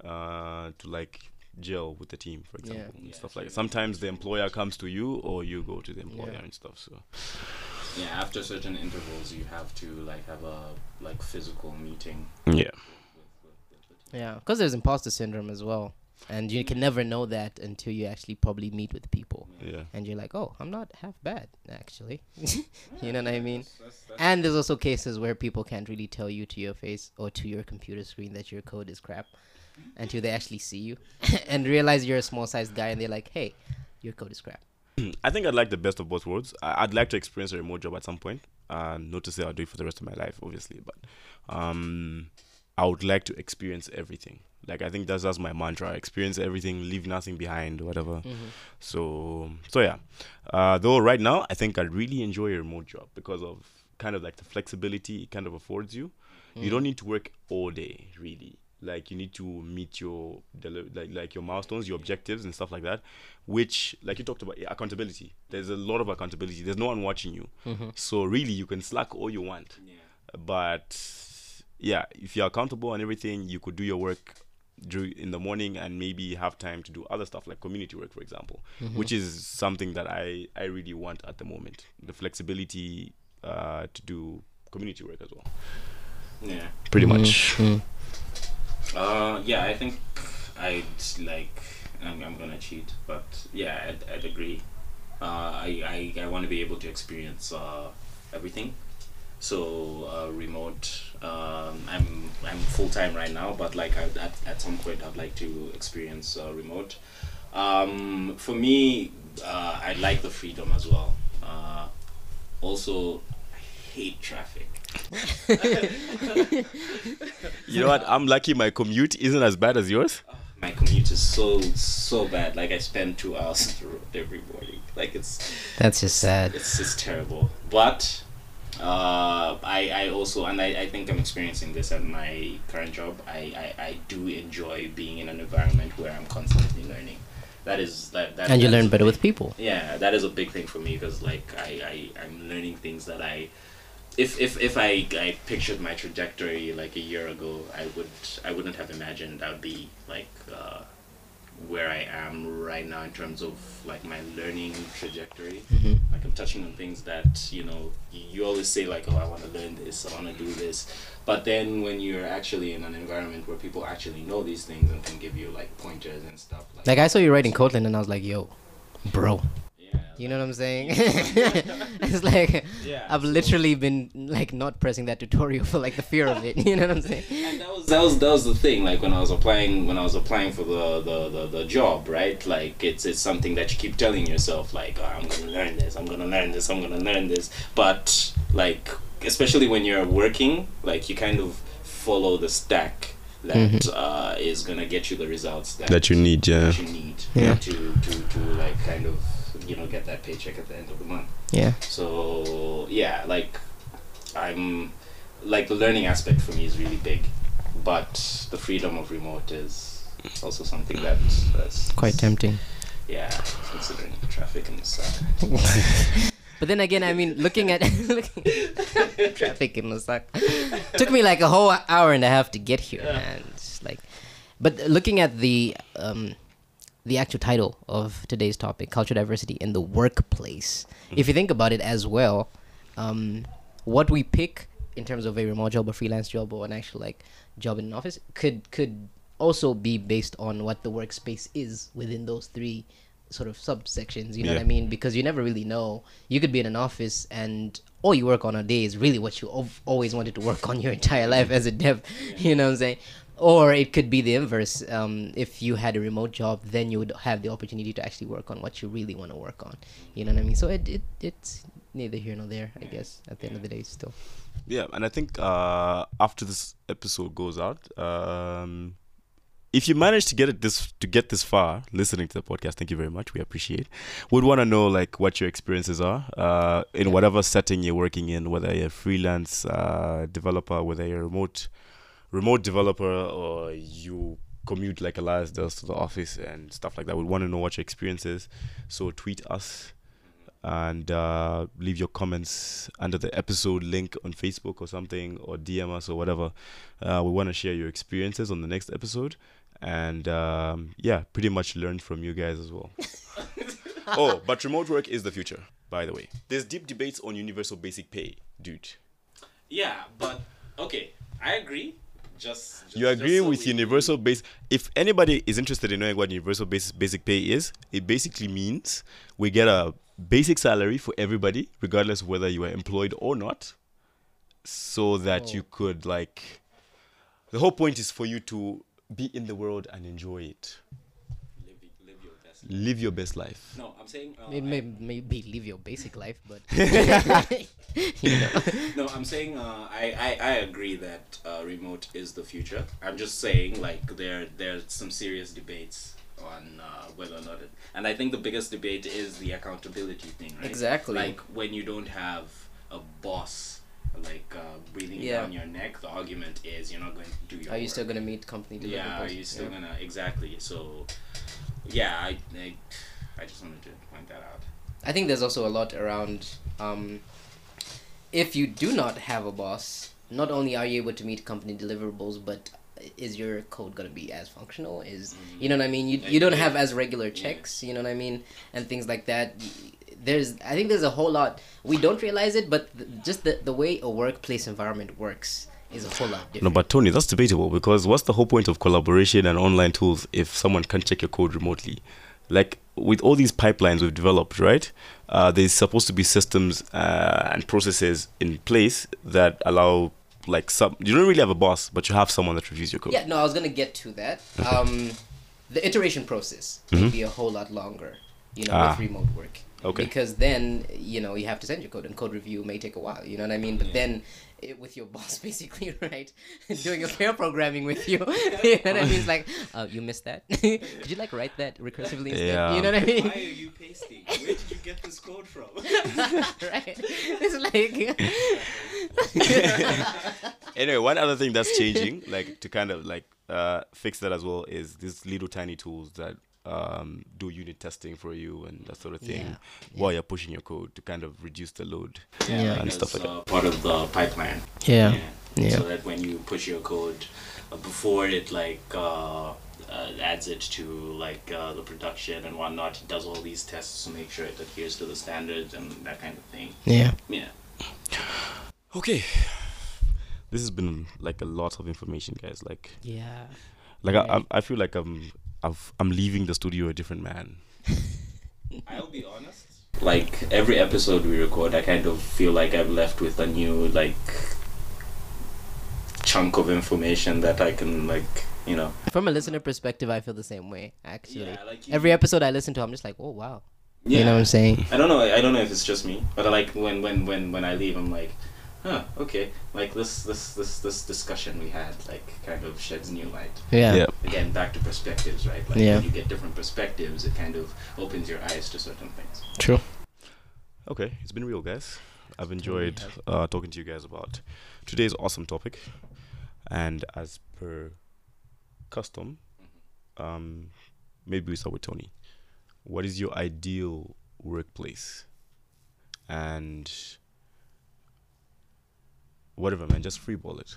Speaker 1: uh, to like gel with the team, for
Speaker 2: Yeah.
Speaker 1: example, and
Speaker 3: Yeah,
Speaker 1: stuff
Speaker 3: so
Speaker 1: like
Speaker 3: you
Speaker 1: that. Sometimes the employer comes to you, or you go to the employer
Speaker 2: Yeah.
Speaker 1: and stuff. So
Speaker 3: Yeah, after certain intervals, you have to like have a like physical meeting.
Speaker 1: yeah,
Speaker 3: With, with, with, with the team.
Speaker 2: Yeah, because there's imposter syndrome as well, and you can never know that until you actually probably meet with people,
Speaker 1: yeah.
Speaker 2: and you're like, oh, I'm not half bad actually. You know what I mean?
Speaker 3: That's- that's- that's-
Speaker 2: And there's also cases where people can't really tell you to your face or to your computer screen that your code is crap until they actually see you and realize you're a small sized guy, and they're like, hey, your code is crap.
Speaker 1: I think I'd like the best of both worlds. I- I'd like to experience a remote job at some point, and not to say I'll do it for the rest of my life, obviously, but um, I would like to experience everything. Like I think that's that's my mantra: experience everything, leave nothing behind, whatever.
Speaker 2: Mm-hmm.
Speaker 1: So so yeah. Uh, though right now I think I really enjoy a remote job because of kind of like the flexibility it kind of affords you. You don't need to work all day, really. Like you need to meet your deli- like like your milestones, your objectives, and stuff like that. Which, like you talked about, yeah, accountability. There's a lot of accountability. There's no one watching you,
Speaker 2: Mm-hmm.
Speaker 1: so really you can slack all you want.
Speaker 3: Yeah.
Speaker 1: But yeah, if you're accountable and everything, you could do your work dur- in the morning and maybe have time to do other stuff like community work, for example,
Speaker 2: Mm-hmm.
Speaker 1: which is something that I I really want at the moment. The flexibility uh, to do community work as well.
Speaker 3: Yeah.
Speaker 1: Pretty
Speaker 2: Mm-hmm.
Speaker 1: much.
Speaker 3: Uh, yeah, I think I'd like. I'm, I'm gonna cheat, but yeah, I'd, I'd agree. Uh, I, I, I want to be able to experience uh, everything. So uh, remote. Um, I'm I'm full time right now, but like I, at at some point I'd like to experience uh, remote. Um, for me, uh, I like the freedom as well. Uh, also, I hate traffic.
Speaker 1: You know what? I'm lucky my commute isn't as bad as yours.
Speaker 3: My commute is so so bad. Like I spend two hours on the road every morning. Like it's
Speaker 2: That's just sad.
Speaker 3: it's just terrible. But uh, I I also and I, I think I'm experiencing this at my current job. I, I, I do enjoy being in an environment where I'm constantly learning. That is that, that
Speaker 2: And you
Speaker 3: that
Speaker 2: learn
Speaker 3: is a
Speaker 2: better
Speaker 3: big-
Speaker 2: with people.
Speaker 3: Yeah, that is a big thing for me because like I, I I'm learning things that I. If, if, if I, I pictured my trajectory like a year ago, I would I wouldn't have imagined I would be like uh, where I am right now in terms of like my learning trajectory.
Speaker 2: Mm-hmm.
Speaker 3: Like I'm touching on things that you know you, you always say like, oh, I want to learn this, I want to do this, but then when you're actually in an environment where people actually know these things and can give you like pointers and stuff like,
Speaker 2: Like I saw you writing Kotlin, and I was like, yo, bro.
Speaker 3: yeah,
Speaker 2: You know what I'm saying? It's like
Speaker 3: yeah,
Speaker 2: I've
Speaker 3: so-
Speaker 2: literally been like not pressing that tutorial for like the fear of it. You know what I'm saying?
Speaker 3: And that was that was that was the thing. Like when I was applying, when I was applying for the the, the, the job, right? Like it's it's something that you keep telling yourself, like oh, I'm gonna learn this, I'm gonna learn this, I'm gonna learn this. But like especially when you're working, like you kind of follow the stack that
Speaker 2: Mhm.
Speaker 3: uh, is gonna get you the results that
Speaker 1: That you need, yeah.
Speaker 3: that you need
Speaker 2: Yeah.
Speaker 3: to to to like kind of you know get that paycheck at the end of the month.
Speaker 2: Yeah.
Speaker 3: So yeah, like I'm like the learning aspect for me is really big, but the freedom of remote is also something that that's
Speaker 2: Quite tempting.
Speaker 3: Yeah, considering the traffic and stuff.
Speaker 2: But then again, I mean, looking at looking traffic in Lusaka took me like a whole hour and a half to get here, man. It's like, but looking at the um, the actual title of today's topic, cultural diversity in the workplace. If you think about it as well, um, what we pick in terms of a remote job, a freelance job, or an actual like job in an office could could also be based on what the workspace is within those three sort of subsections. You know
Speaker 1: Yeah.
Speaker 2: what I mean? Because you never really know. You could be in an office and all you work on a day is really what you ov- always wanted to work on your entire life as a dev. You know what I'm saying? Or it could be the inverse. Um, if you had a remote job, then you would have the opportunity to actually work on what you really want to work on. You know what I mean? So it, it it's neither here nor there, I guess, at the end of the day still.
Speaker 1: Yeah, and I think uh, after this episode goes out, um, if you manage to get it this to get this far listening to the podcast, thank you very much. We appreciate. We'd want to know like what your experiences are uh, in
Speaker 2: Yeah.
Speaker 1: whatever setting you're working in, whether you're a freelance uh, developer, whether you're a remote remote developer, or you commute like Elias does to the office and stuff like that. We'd want to know what your experience is. So tweet us and uh, leave your comments under the episode link on Facebook or something, or D M us or whatever. Uh, we want to share your experiences on the next episode. and um, yeah, pretty much learned from you guys as well. Oh, but remote work is the future, by the way. There's deep debates on universal basic pay, dude.
Speaker 3: Yeah, but okay, I agree. Just, just
Speaker 1: You agree
Speaker 3: just so
Speaker 1: with
Speaker 3: we-
Speaker 1: universal base? If anybody is interested in knowing what universal basic basic pay is, it basically means we get a basic salary for everybody, regardless of whether you are employed or not, so that
Speaker 2: Oh.
Speaker 1: you could like. The whole point is for you to be in the world and enjoy it,
Speaker 3: live, live your best.
Speaker 1: live your best life.
Speaker 3: No, I'm saying. Uh,
Speaker 2: Maybe,
Speaker 3: I-
Speaker 2: maybe, maybe live your basic life, but you know.
Speaker 3: No, I'm saying uh, I, I, I agree that uh, remote is the future. I'm just saying like there there's some serious debates on uh, whether or not it, and I think the biggest debate is the accountability thing, right?
Speaker 2: Exactly.
Speaker 3: Like when you don't have a boss like uh, breathing
Speaker 2: Yeah.
Speaker 3: down your neck, the argument is you're not going to do your
Speaker 2: Are you
Speaker 3: work.
Speaker 2: still gonna meet company deliverables?
Speaker 3: Yeah, are you still
Speaker 2: Yeah.
Speaker 3: gonna exactly? So yeah, I, I I just wanted to point that out.
Speaker 2: I think there's also a lot around um, if you do not have a boss, not only are you able to meet company deliverables, but is your code gonna be as functional? Is you know what I mean? You you don't have as regular checks, you know what I mean, and things like that. There's I think there's a whole lot we don't realize it, but th- just the the way a workplace environment works is a whole lot
Speaker 1: No,
Speaker 2: different.
Speaker 1: but Tony, that's debatable because what's the whole point of collaboration and online tools if someone can't check your code remotely? Like with all these pipelines we've developed, right? Uh, there's supposed to be systems uh, and processes in place that allow, like, some. You don't really have a boss, but you have someone that reviews your code.
Speaker 2: Yeah, no, I was gonna get to that. Um, the iteration process may be a whole lot longer, you know,
Speaker 1: Ah.
Speaker 2: with remote work.
Speaker 1: Okay.
Speaker 2: Because then, you know, you have to send your code, and code review may take a while. You know what I mean? But
Speaker 3: Yeah.
Speaker 2: then, it, with your boss, basically, right, doing a pair programming with you, you know what I mean? It's like, oh, you missed that. Could you like write that recursively instead?
Speaker 1: Yeah.
Speaker 2: You know what I mean?
Speaker 3: Why are you pasting? Where did you get this code from?
Speaker 2: Right? It's like.
Speaker 1: Anyway, one other thing that's changing, like to kind of like uh, fix that as well, is these little tiny tools that um, do unit testing for you and that sort of thing
Speaker 2: Yeah.
Speaker 1: while you're pushing your code to kind of reduce the load
Speaker 2: Yeah.
Speaker 1: and
Speaker 3: like
Speaker 1: stuff like
Speaker 3: as,
Speaker 1: that.
Speaker 3: uh, part of the pipeline.
Speaker 2: Yeah. Yeah.
Speaker 3: So that when you push your code, uh, before it like uh, uh, adds it to like uh, the production and whatnot, it does all these tests to make sure it adheres to the standards and that kind of thing.
Speaker 2: Yeah.
Speaker 3: Yeah.
Speaker 1: Okay. This has been like a lot of information, guys. Like,
Speaker 2: Yeah.
Speaker 1: like I, I,
Speaker 2: Right.
Speaker 1: I feel like I'm, I've, I'm leaving the studio a different man.
Speaker 3: I'll be honest. Like every episode we record, I kind of feel like I've left with a new like chunk of information that I can like you know.
Speaker 2: From a listener perspective, I feel the same way, actually.
Speaker 3: Yeah, like you-
Speaker 2: Every episode I listen to, I'm just like, oh, wow.
Speaker 3: Yeah.
Speaker 2: You know what I'm saying?
Speaker 3: I don't know. I don't know if it's just me, but I like when when when when I leave, I'm like, huh, okay. Like this this this this discussion we had like kind of sheds new light.
Speaker 2: Yeah.
Speaker 1: Yeah.
Speaker 3: Again, back to perspectives, right? Like
Speaker 2: Yeah.
Speaker 3: when you get different perspectives, it kind of opens your eyes to certain things.
Speaker 2: True.
Speaker 1: Okay, it's been real, guys. I've
Speaker 2: Totally
Speaker 1: enjoyed
Speaker 2: has.
Speaker 1: uh, talking to you guys about today's awesome topic. And as per custom, um, maybe we start with Tony. What is your ideal workplace? And whatever, man, just freeball it.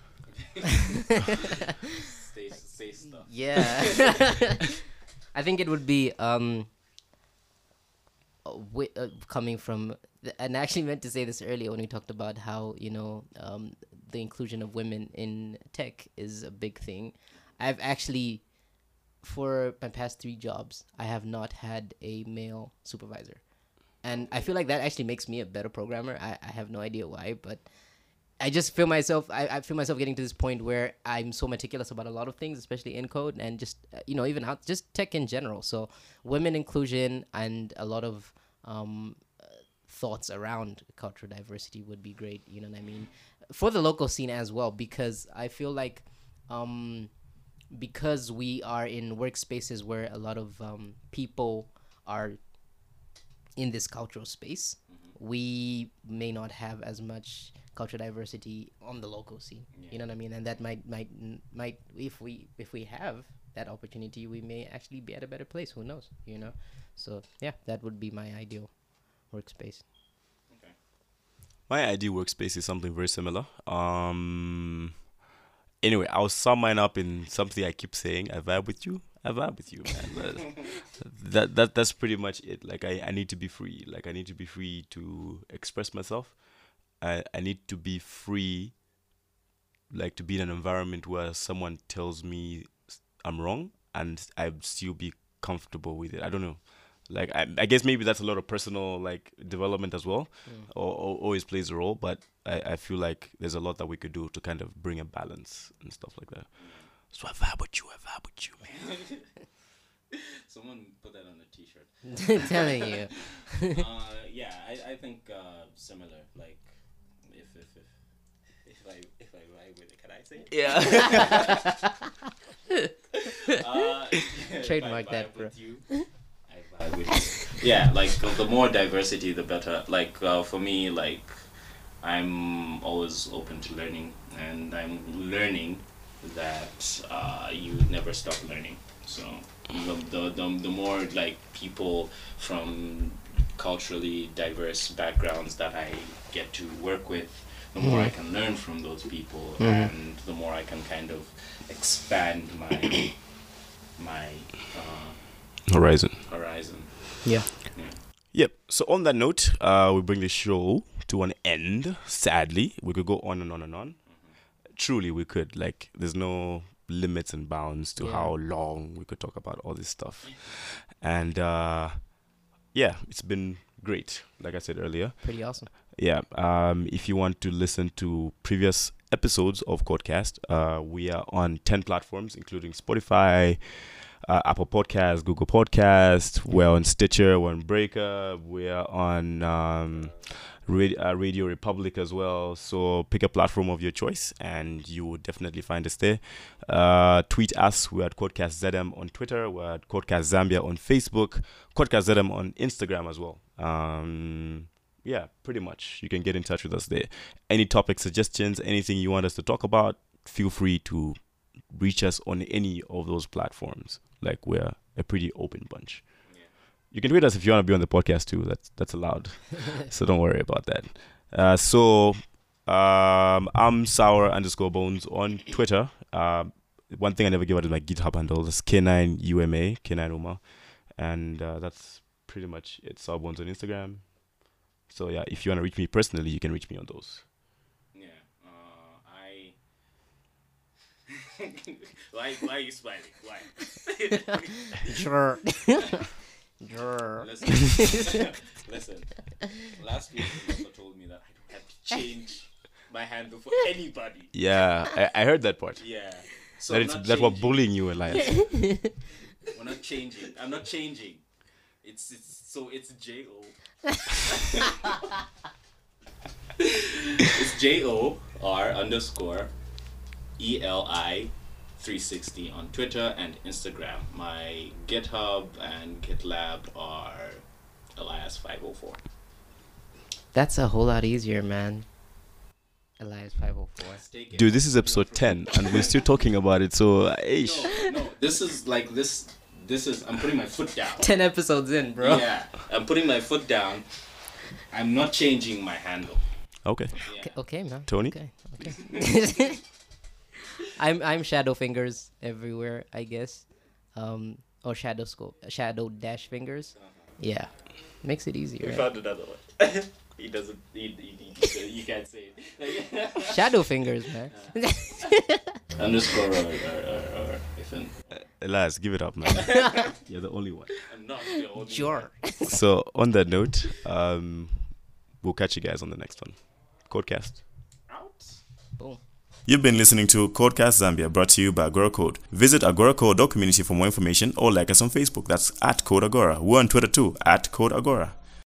Speaker 3: Say say stuff.
Speaker 2: Yeah. I think it would be um uh, wi- uh, coming from th- and I actually meant to say this earlier when we talked about how, you know, um the inclusion of women in tech is a big thing. I've actually for my past three jobs, I have not had a male supervisor. And I feel like that actually makes me a better programmer. I, I have no idea why, but I just feel myself. I, I feel myself getting to this point where I'm so meticulous about a lot of things, especially in code and just uh, you know even how just tech in general. So women inclusion and a lot of um, uh, thoughts around cultural diversity would be great. You know what I mean, for the local scene as well, because I feel like um, because we are in workspaces where a lot of um, people are in this cultural space, we may not have as much cultural diversity on the local scene.
Speaker 3: Yeah.
Speaker 2: You know what I mean? And that might might might if we if we have that opportunity, we may actually be at a better place. Who knows? You know. So yeah, that would be my ideal workspace.
Speaker 1: My ideal workspace is something very similar. Um, Anyway, I'll sum mine up in something I keep saying. I vibe with you. I vibe with you, man. that that that's pretty much it. Like I, I need to be free. Like I need to be free to express myself. I I need to be free. Like to be in an environment where someone tells me I'm wrong and I still be comfortable with it. I don't know. Like I, I guess maybe that's a lot of personal like development as well, mm. or, or always plays a role. But I, I feel like there's a lot that we could do to kind of bring a balance and stuff like that. So I vibe with you, I vibe with you, man.
Speaker 3: Someone put that on a T-shirt.
Speaker 2: I'm telling you.
Speaker 3: uh, yeah, I, I think uh, similar. Like if if if if I if I vibe with it, can I say it?
Speaker 2: Yeah.
Speaker 3: uh,
Speaker 2: Trademark that, bro.
Speaker 3: You, I vibe with you. Yeah, like the more diversity, the better. Like uh, for me, like I'm always open to learning, and I'm learning that uh, you never stop learning. So the, the the the more like people from culturally diverse backgrounds that I get to work with, the more I can learn from those people, mm-hmm. and the more I can kind of expand my my uh,
Speaker 1: horizon.
Speaker 3: Horizon.
Speaker 2: Yeah.
Speaker 3: Yeah.
Speaker 1: Yep. So on that note, uh, we bring the show to an end. Sadly, we could go on and on and on. Mm-hmm. Truly, we could. Like, there's no limits and bounds to yeah. how long we could talk about all this stuff. And uh, yeah, it's been great. Like I said earlier.
Speaker 2: Pretty awesome.
Speaker 1: Yeah. Um, if you want to listen to previous episodes of Codecast, uh, we are on ten platforms, including Spotify, uh, Apple Podcasts, Google Podcasts. We're on Stitcher, we're on Breaker, we're on um, Radio, uh, Radio Republic as well. So pick a platform of your choice and you will definitely find us there. Uh, tweet us. We're at Codecast Z M on Twitter. We're at Codecast Zambia on Facebook. Codecast Z M on Instagram as well. Um, yeah, pretty much. You can get in touch with us there. Any topic suggestions, anything you want us to talk about, feel free to reach us on any of those platforms. Like, we're a pretty open bunch. You can tweet us if you want to be on the podcast too. That's that's allowed. So don't worry about that. Uh, so um, I'm sour underscore bones on Twitter. Uh, one thing I never give out is my GitHub handle. That's K nine U M A, K nine Uma. And uh, that's pretty much it. Sour bones on Instagram. So yeah, if you want to reach me personally, you can reach me on those.
Speaker 3: Yeah. Uh, I... why, why are you smiling? Why?
Speaker 2: Sure.
Speaker 3: Listen, listen. Last week you also told me that I don't have to change my handle for anybody.
Speaker 1: Yeah, I, I heard that part.
Speaker 3: Yeah. So
Speaker 1: that it's that we're bullying you, Elias.
Speaker 3: We're not changing. I'm not changing. It's it's so it's J O. It's J O R underscore E L I three sixty on Twitter and Instagram. My GitHub and GitLab are Elias five oh four.
Speaker 2: That's a whole lot easier, man. Elias five oh four.
Speaker 1: Dude, this is episode ten and we're still talking about it, so eish.
Speaker 3: No, no, this is like this this is I'm putting my foot down.
Speaker 2: ten episodes in, bro.
Speaker 3: Yeah. I'm putting my foot down. I'm not changing my handle.
Speaker 1: Okay.
Speaker 3: Yeah.
Speaker 2: Okay, okay, man.
Speaker 1: Tony?
Speaker 2: Okay. Okay. I'm I'm Shadow Fingers everywhere, I guess. Um, or Shadow Scope, Shadow Dash Fingers. Uh-huh. Yeah, makes it easier.
Speaker 3: We
Speaker 2: right?
Speaker 3: found another one. He doesn't. He, he, he, you can't say it.
Speaker 2: Shadow Fingers, man.
Speaker 3: Uh, underscore or or or, or if in.
Speaker 1: Uh, Elias, give it up, man. You're the only one.
Speaker 3: I'm not the only
Speaker 2: Sure.
Speaker 3: one.
Speaker 1: So on that note, um, we'll catch you guys on the next one. Codecast.
Speaker 3: Out.
Speaker 2: Boom.
Speaker 1: You've been listening to Codecast Zambia, brought to you by Agora Code. Visit agora code dot community for more information or like us on Facebook. That's at Code Agora. We're on Twitter too, at Code Agora.